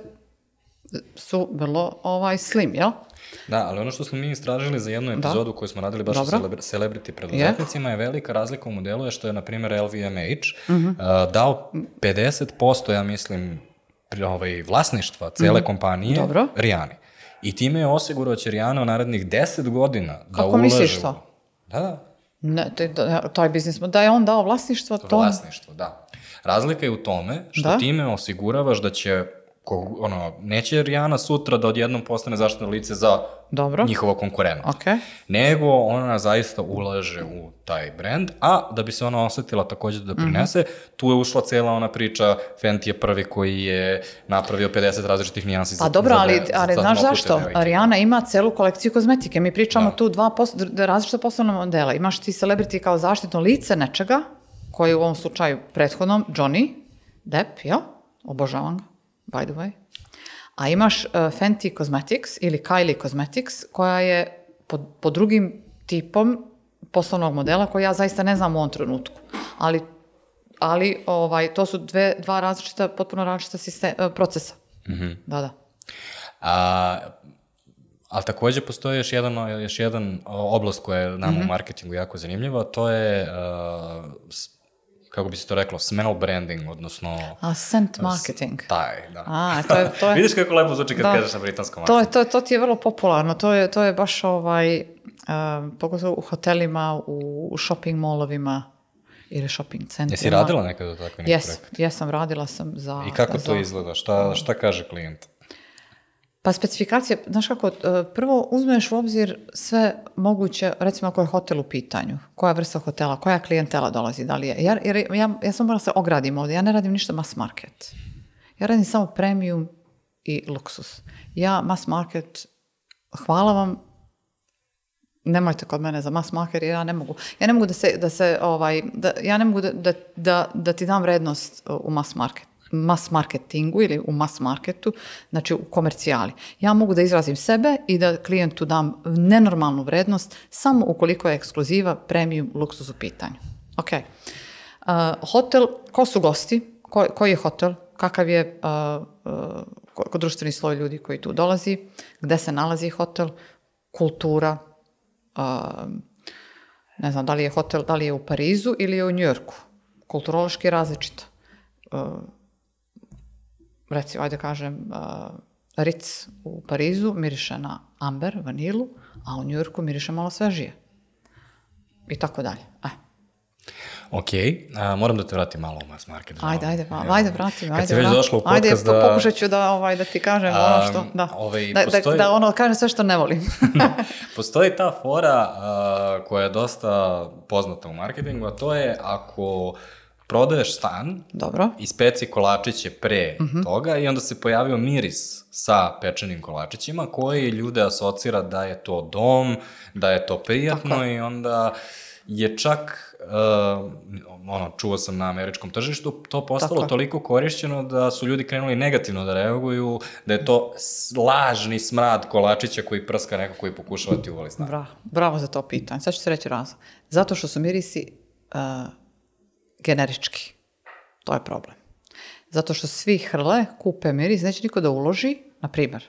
su vrlo ovaj, slim, jel? Da, ali ono što smo mi istražili za jednu epizodu da. koju smo radili baš Dobro. sa celebrity preduzetnicima je. je velika razlika u modelu je što je, na primjer, L V M H mm-hmm. uh, dao pedeset posto, ja mislim, ovaj, vlasništva cele mm-hmm. kompanije Dobro. Rijani. I time je osigurao će Rijana u narednih deset godina da Kako ulaže... misliš to? Da, da. Ne, taj biznis, da je on dao vlasništvo, to... Vlasništvo, da. Razlika je u tome što da? time osiguravaš da će, ono, neće Rihanna sutra da odjednom postane zaštitno lice za Dobro. njihovo konkurenta. Okay. Nego ona zaista ulaže u taj brand, a da bi se ona osjetila također da prinese, mm-hmm. tu je ušla cijela ona priča, Fenty je prvi koji je napravio pedeset različitih nijansi za... Pa dobro, ali, za, ali za znaš zašto? Nevojke. Rihanna ima celu kolekciju kozmetike. Mi pričamo da. tu dva pos- različita poslovna modela. Imaš ti celebrity kao zaštitno lice nečega, koji u ovom slučaju prethodnom, Johnny Depp, jel? obožavam ga, by the way. A imaš uh, Fenty Cosmetics ili Kylie Cosmetics koja je pod, pod drugim tipom poslovnog modela koji ja zaista ne znam u ovom trenutku. Ali, ali ovaj, to su dve, dva različita, potpuno različita sistem, uh, procesa. Mm-hmm. Da, da. A, ali također postoji još jedan, još jedan oblast koja je nam mm-hmm. u marketingu jako zanimljiva, to je, uh, kako bi se to reklo, smell branding, odnosno... A, scent marketing. Taj, da. A, to je, to je, vidiš kako lepo zvuči kad da, kažeš na britanskom akcentu. To, to, to ti je vrlo popularno, to je, to je baš ovaj, uh, pogotovo u hotelima, u shopping mallovima ili shopping centrima. Jesi radila nekada tako neki yes, projekt? Jesam, radila sam za... I kako za, to izgleda? Šta, šta kaže klijent? Pa specifikacija, znaš kako, prvo uzmeš u obzir sve moguće, recimo ako je hotel u pitanju, koja vrsta hotela, koja klijentela dolazi, da li je, jer, jer ja, ja sam moram se ogradim ovdje, ja ne radim ništa mass market, ja radim samo premium i luksus. Ja mass market, hvala vam, nemojte kod mene za mass market, jer ja ne mogu, ja ne mogu da se, da se ovaj, da, ja ne mogu da, da, da, da ti dam vrednost u mass market. mass marketingu ili u mass marketu, znači u komercijali. Ja mogu da izrazim sebe i da klijentu dam nenormalnu vrednost samo ukoliko je ekskluziva, premium, luksuz u pitanju. Ok. Uh, hotel, ko su gosti? Ko, koji je hotel? Kakav je uh, uh, ko, društveni sloj ljudi koji tu dolazi? Gde se nalazi hotel? Kultura? Uh, ne znam, da li je hotel, da li je u Parizu ili je u Njujorku? Kulturološki različito. Uh, recimo, ajde kažem, uh, Ritz u Parizu miriše na amber, vanilu, a u Njujorku miriše malo svežije. I tako dalje. Eh. Ok, a, moram da te vratim malo u mass market. Ajde, ajde, pa, ajde, vratim. Kad ajde, si već vrat. došla u podcast ajde, da... Ajde, pokušat ću da, ovaj, da ti kažem a, ono što... Da, ovaj, da, postoji... da, da ono kažem sve što ne volim. Postoji ta fora a, koja je dosta poznata u marketingu, a to je ako prodaješ stan, dobro, ispeci kolačiće pre mm-hmm. toga i onda se pojavio miris sa pečenim kolačićima koji ljude asocira da je to dom, da je to prijatno. Tako. I onda je čak, uh, ono, čuo sam na američkom tržištu, to postalo Tako. toliko korišćeno da su ljudi krenuli negativno da reaguju, da je to lažni smrad kolačića koji prska neko koji pokušava ti uvali stan. Bravo, bravo za to pitanje. Sad ću se reći razlog. Zato što su mirisi uh, generički. To je problem. Zato što svi hrle, kupe miris, neće niko da uloži, na primjer,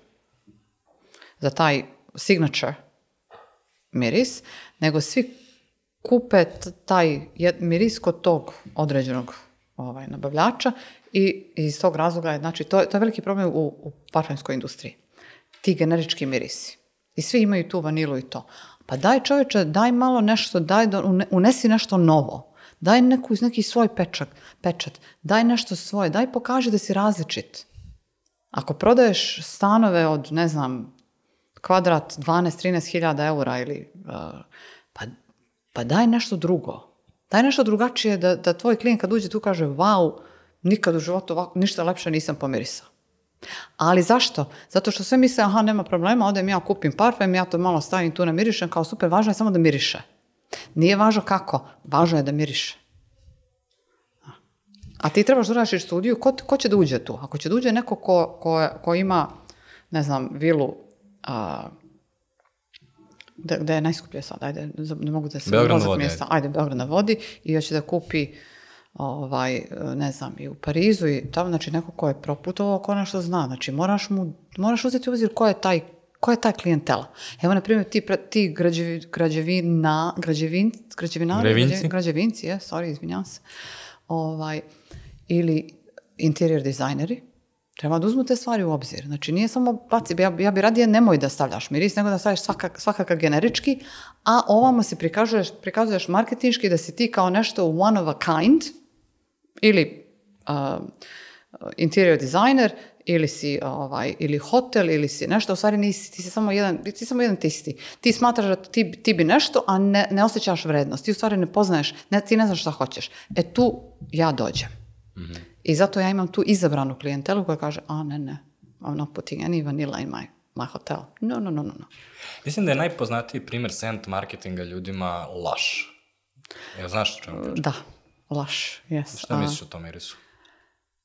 za taj signature miris, nego svi kupe taj miris kod tog određenog ovaj, nabavljača i iz tog razloga je, znači, to, to je veliki problem u, u parfumskoj industriji. Ti generički mirisi. I svi imaju tu vanilu i to. Pa daj čovječe, daj malo nešto, daj, unesi nešto novo. Daj neku, neki svoj pečak, pečat, daj nešto svoje, daj pokaži da si različit. Ako prodaješ stanove od, ne znam, kvadrat dvanaest do trinaest hiljada eura ili, uh, pa, pa daj nešto drugo. Daj nešto drugačije da, da tvoj klijent kad uđe tu kaže, wow, nikad u životu ovako, ništa lepše nisam pomirisao. Ali zašto? Zato što sve misle, aha, nema problema, odem ja kupim parfem, ja to malo stavim tu namirišem, kao super, važno je samo da miriše. Nije važno kako, važno je da miriše. A ti trebaš da radiš studiju, ko, ko će da uđe tu? Ako će da uđe neko ko, ko, ko ima, ne znam, vilu, a, da, da je najskuplje sad, ajde, ne mogu da se Beograd na vodi, mjesta, ajde, Beograd na vodi, i hoće da kupi, ovaj, ne znam, i u Parizu, i tamo, znači neko ko je proputovao, ko nešto zna, znači moraš mu, moraš uzeti u obzir ko je taj Ko je ta klijentela? Evo, na primjer, ti, ti građevi, građevina, građevin, građevinari, građevinci, građevinci je, sorry, izvinjam se, ovaj, ili interior dizajneri, treba da uzmu te stvari u obzir. Znači, nije samo baci, ja, ja bi radije nemoj da stavljaš miris, nego da stavljaš svakak, svakakav generički, a ovamo se prikazuješ, prikazuješ marketinški da si ti kao nešto one of a kind, ili uh, interior dizajner, ili si ovaj, ili hotel, ili si nešto, u stvari nisi, ti si samo jedan, ti si samo jedan tisti. Ti smatraš da ti, ti bi nešto, a ne, ne osjećaš vrednost. Ti u stvari ne poznaješ, ne, ti ne znaš šta hoćeš. E tu ja dođem. Mm-hmm. I zato ja imam tu izabranu klijentelu koja kaže, a ne, ne, I'm not putting any vanilla in my, my hotel. No, no, no, no, no. Mislim da je najpoznatiji primjer scent marketinga ljudima Lush. Jel znaš o čemu pričam? Da, Lush, yes. Šta misliš o tom mirisu?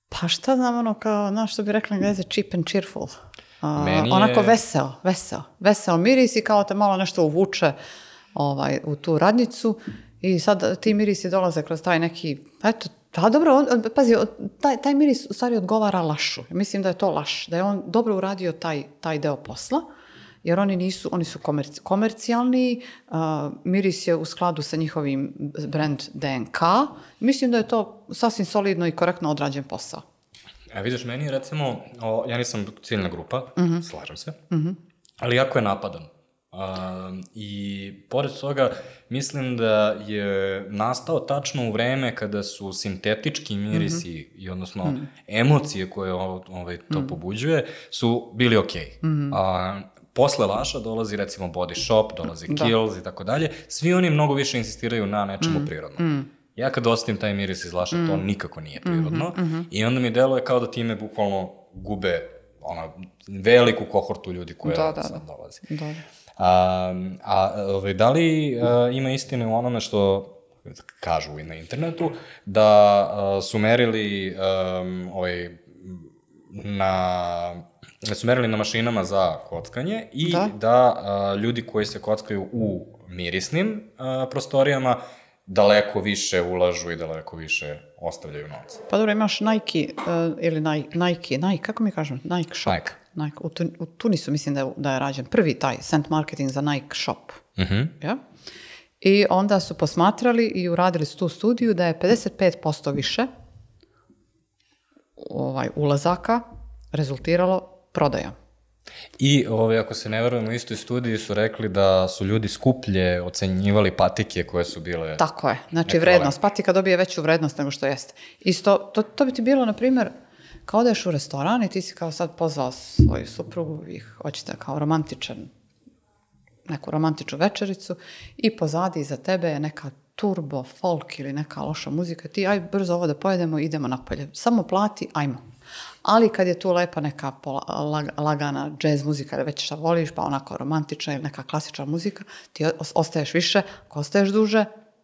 Pa šta znam, ono kao, znaš što bi rekla Engleze, cheap and cheerful. Uh, Meni je- onako veseo, veseo. Veseo miris i kao te malo nešto uvuče ovaj, u tu radnicu i sad ti mirisi dolaze kroz taj neki, eto, pa dobro, on, pazi, taj, taj miris u stvari odgovara lašu. Mislim da je to laš, da je on dobro uradio taj, taj deo posla, jer oni nisu, oni su komerci, komercijalni, uh, miris je u skladu sa njihovim brand D N K. Mislim da je to sasvim solidno i korektno odrađen posao. A vidiš, meni recimo, o, ja nisam ciljna grupa, mm-hmm. slažem se, mm-hmm. ali jako je napadan. Um, I pored toga, mislim da je nastao tačno u vreme kada su sintetički mirisi mm-hmm. i odnosno mm-hmm. emocije koje ovaj, to mm-hmm. pobuđuje su bili okej. Okay. Mm-hmm. A, posle Laša dolazi recimo Body Shop, dolazi da. Kills i tako dalje. Svi oni mnogo više insistiraju na nečemu mm-hmm. prirodnom. Mm-hmm. Ja kad ostavim taj miris iz Laša, mm. to nikako nije prirodno. Mm-hmm. I onda mi deluje kao da time bukvalno gube ona, veliku kohortu ljudi koja da, da, sad dolazi. Da. A, a ovaj, da li a, ima istine u onome što kažu i na internetu, da a, su merili um, ovaj, na... su merili na mašinama za kockanje i da, da a, ljudi koji se kockaju u mirisnim a, prostorijama daleko više ulažu i daleko više ostavljaju novca. Pa dobro, imaš Nike uh, ili Nike, Nike, Nike, kako mi kažemo? Nike Shop. Nike. Nike. U, u Tunisu mislim da je, da je rađen prvi taj cent marketing za Nike Shop. Uh-huh. Ja? I onda su posmatrali i uradili su tu studiju da je pedeset pet posto više ovaj, ulazaka rezultiralo prodajom. I ove, ako se ne verujem, u istoj studiji su rekli da su ljudi skuplje ocenjivali patike koje su bile... Tako je. Znači vrednost. Patika dobije veću vrednost nego što jeste. Isto, to, to bi ti bilo, na primjer, kao da ješ u restoran i ti si kao sad pozvao svoju suprugu i hoćete kao romantičan, neku romantičnu večericu i pozadi iza tebe je neka turbo, folk ili neka loša muzika. Ti aj brzo ovo da pojedemo i idemo napolje. Samo plati, ajmo. Ali kad je tu lepa neka pola, lag, lagana jazz muzika ili već šta voliš, pa onako romantična ili neka klasična muzika, ti ostaješ više, ako ostaješ duže,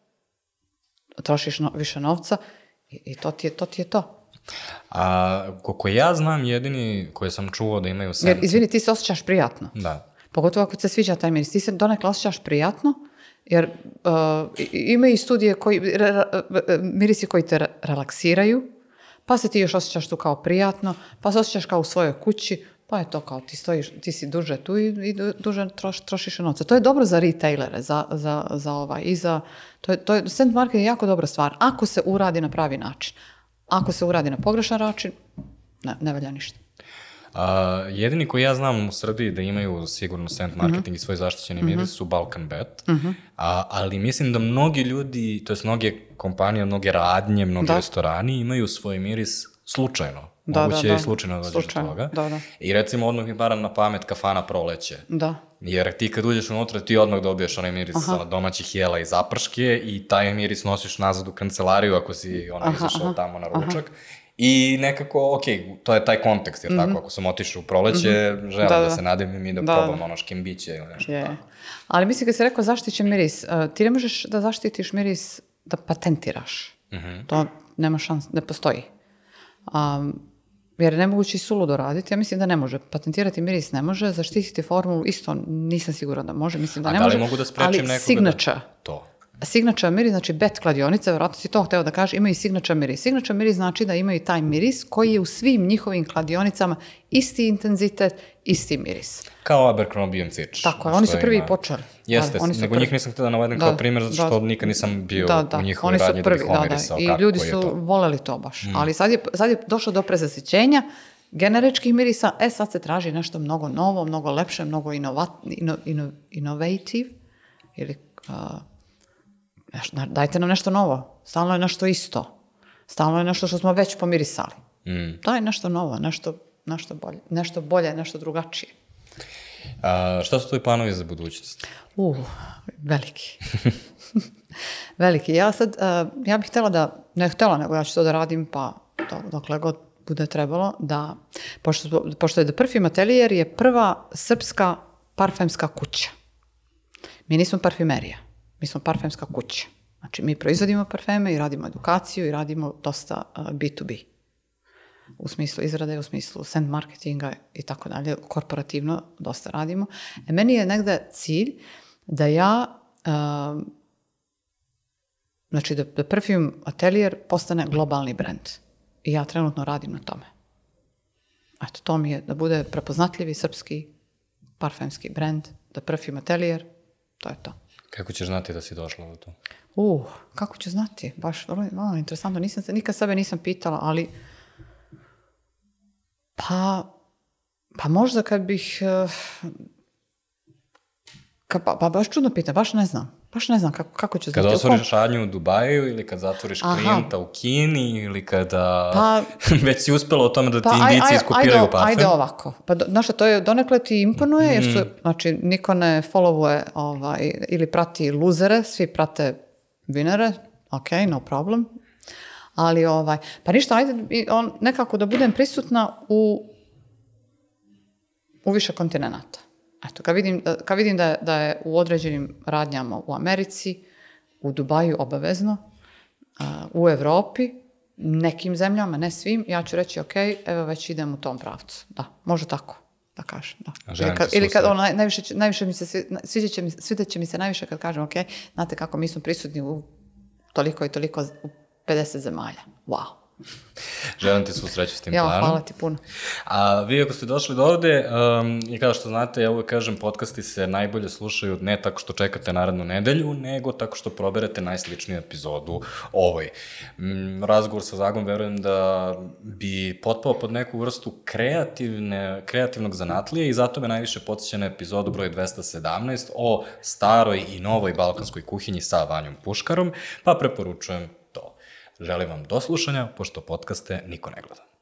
trošiš no, više novca i, i to, ti je, to ti je to. A koliko ja znam, jedini koje sam čuo da imaju sen... Jer, izvini, ti se osjećaš prijatno. Da. Pogotovo ako se sviđa taj miris. Ti se donekle osjećaš prijatno, jer uh, ima i studije koji, re, re, mirisi koji te re, relaksiraju, pa se ti još osjećaš tu kao prijatno, pa se osjećaš kao u svojoj kući, pa je to kao ti stojiš, ti si duže tu i, i duže troš, trošiš novca. To je dobro za retailere, za, za, za ovaj, i za, to je, to je, scent market je jako dobra stvar, ako se uradi na pravi način. Ako se uradi na pogrešan način, ne, ne valja ništa. A, jedini koji ja znam u Srbiji da imaju sigurno scent marketing uh-huh. i svoj zaštićeni miris uh-huh. su Balkan Bet, uh-huh. a, ali mislim da mnogi ljudi, to jest mnoge kompanije, mnoge radnje, mnogi da. restorani imaju svoj miris slučajno. Da, Moguće da, je da. i slučajno da dođeš do toga. Da, da. I recimo odmah mi param na pamet kafana Proleće. Da. Jer ti kad uđeš unutra, ti odmah dobiješ onaj miris aha. domaćih jela i zaprške i taj miris nosiš nazad u kancelariju ako si ono, izašao tamo na ručak. Aha. I nekako, ok, to je taj kontekst, jer mm-hmm. tako, ako sam otišao u Proleće, mm-hmm. želim da, da, da se nadivim i da, da probam ono škimbiće ili nešto je. tako. Ali mislim kad si rekao zaštićen miris, uh, ti ne možeš da zaštitiš miris da patentiraš. Mm-hmm. To nema šans, ne postoji. Um, jer je nemoguće i suludo raditi. Ja mislim da ne može. Patentirati miris ne može, zaštititi formulu isto nisam sigurna da može. Mislim da ne može. A da li mogu da sprečim nekoga signature, da... To. Signature miris, znači bet kladionice, vjerojatno si to hteo da kažeš, imaju signature miris. Signature miris znači da imaju taj miris koji je u svim njihovim kladionicama isti intenzitet, isti miris. Kao Abercrombie and Fitch. Tako je, oni su prvi ima... počeli. Jeste, oni su nego prvi. Njih nisam htjela da navedem kao primjer, zato što da, nikad nisam bio da, da, u njihovoj radnji da bih omirisao da, da. I ljudi su voleli to baš. Mm. Ali sad je, sad je došlo do prezasićenja generičkih mirisa, e sad se traži nešto mnogo novo, mnogo lepše, mnogo inovat, ino, ino, innovative, ili... Uh, dajte nam nešto novo. Stalno je nešto isto. Stalno je nešto što smo već pomirisali. Mm. Daj nešto novo, nešto, nešto bolje, nešto bolje, nešto drugačije. A, šta su tvoji planovi za budućnost? Uh, veliki. veliki. Ja sad, uh, ja bih htjela da, ne htjela, nego ja ću to da radim, pa to, dokle god bude trebalo, da, pošto, pošto je The Perfume Atelier je prva srpska parfemska kuća. Mi nismo parfumerija. Mi smo parfemska kuća. Znači, mi proizvodimo parfeme i radimo edukaciju i radimo dosta uh, B to B. u smislu izrade, u smislu send marketinga i tako dalje, korporativno dosta radimo. E, meni je negde cilj da ja, uh, znači da, da Perfume Atelier postane globalni brand. I ja trenutno radim na tome. Eto, to mi je da bude prepoznatljivi srpski parfemski brand, da Perfume Atelier, to je to. Kako ćeš znati da si došla do to? Uh, kako ću znati? Baš vrlo, vrlo interesantno. Nisam se, nikad sebe nisam pitala, ali pa, pa možda kad bih ka, pa, pa baš čudno pitam, baš ne znam. Baš ne znam kako, kako ću znati. Kad otvoriš radnju u Dubaju ili kad zatvoriš klijenta u Kini ili kada pa, već si uspela o tome da ti pa, Indici iskopiraju parfem? Ajde ovako. Pa, znaš što, to je donekle ti imponuje, mm. jer su, znači, niko ne followuje ovaj, ili prati luzere, svi prate vinere, ok, no problem. Ali, ovaj, pa ništa, ajde on, nekako da budem prisutna u, u više kontinenata. Eto, kad vidim, kad vidim da, je, da je u određenim radnjama u Americi, u Dubaju obavezno, uh, u Evropi, nekim zemljama, ne svim, ja ću reći, ok, evo već idem u tom pravcu. Da, može tako da kažem. Da. Ili kad, ili kad ono, najviše, najviše mi se, sviđa će mi, sviđa će mi se najviše kad kažem, ok, znate kako mi smo prisutni u toliko i toliko, u pedeset zemalja. Wow. Želim ti svu sreću s tim ja, planom. Hvala ti puno. A vi ako ste došli do ovde, um, i kao što znate, ja uvek kažem, podcasti se najbolje slušaju ne tako što čekate narednu nedelju, nego tako što proberete najsličniju epizodu ovoj. Mm, razgovor sa Zagom verujem da bi potpao pod neku vrstu kreativne, kreativnog zanatlije i zato me najviše podsjeća na epizodu broj dvesta sedamnaest o staroj i novoj balkanskoj kuhinji sa Vanjom Puškarom, pa preporučujem to. Želim vam do slušanja, pošto podcaste niko ne gleda.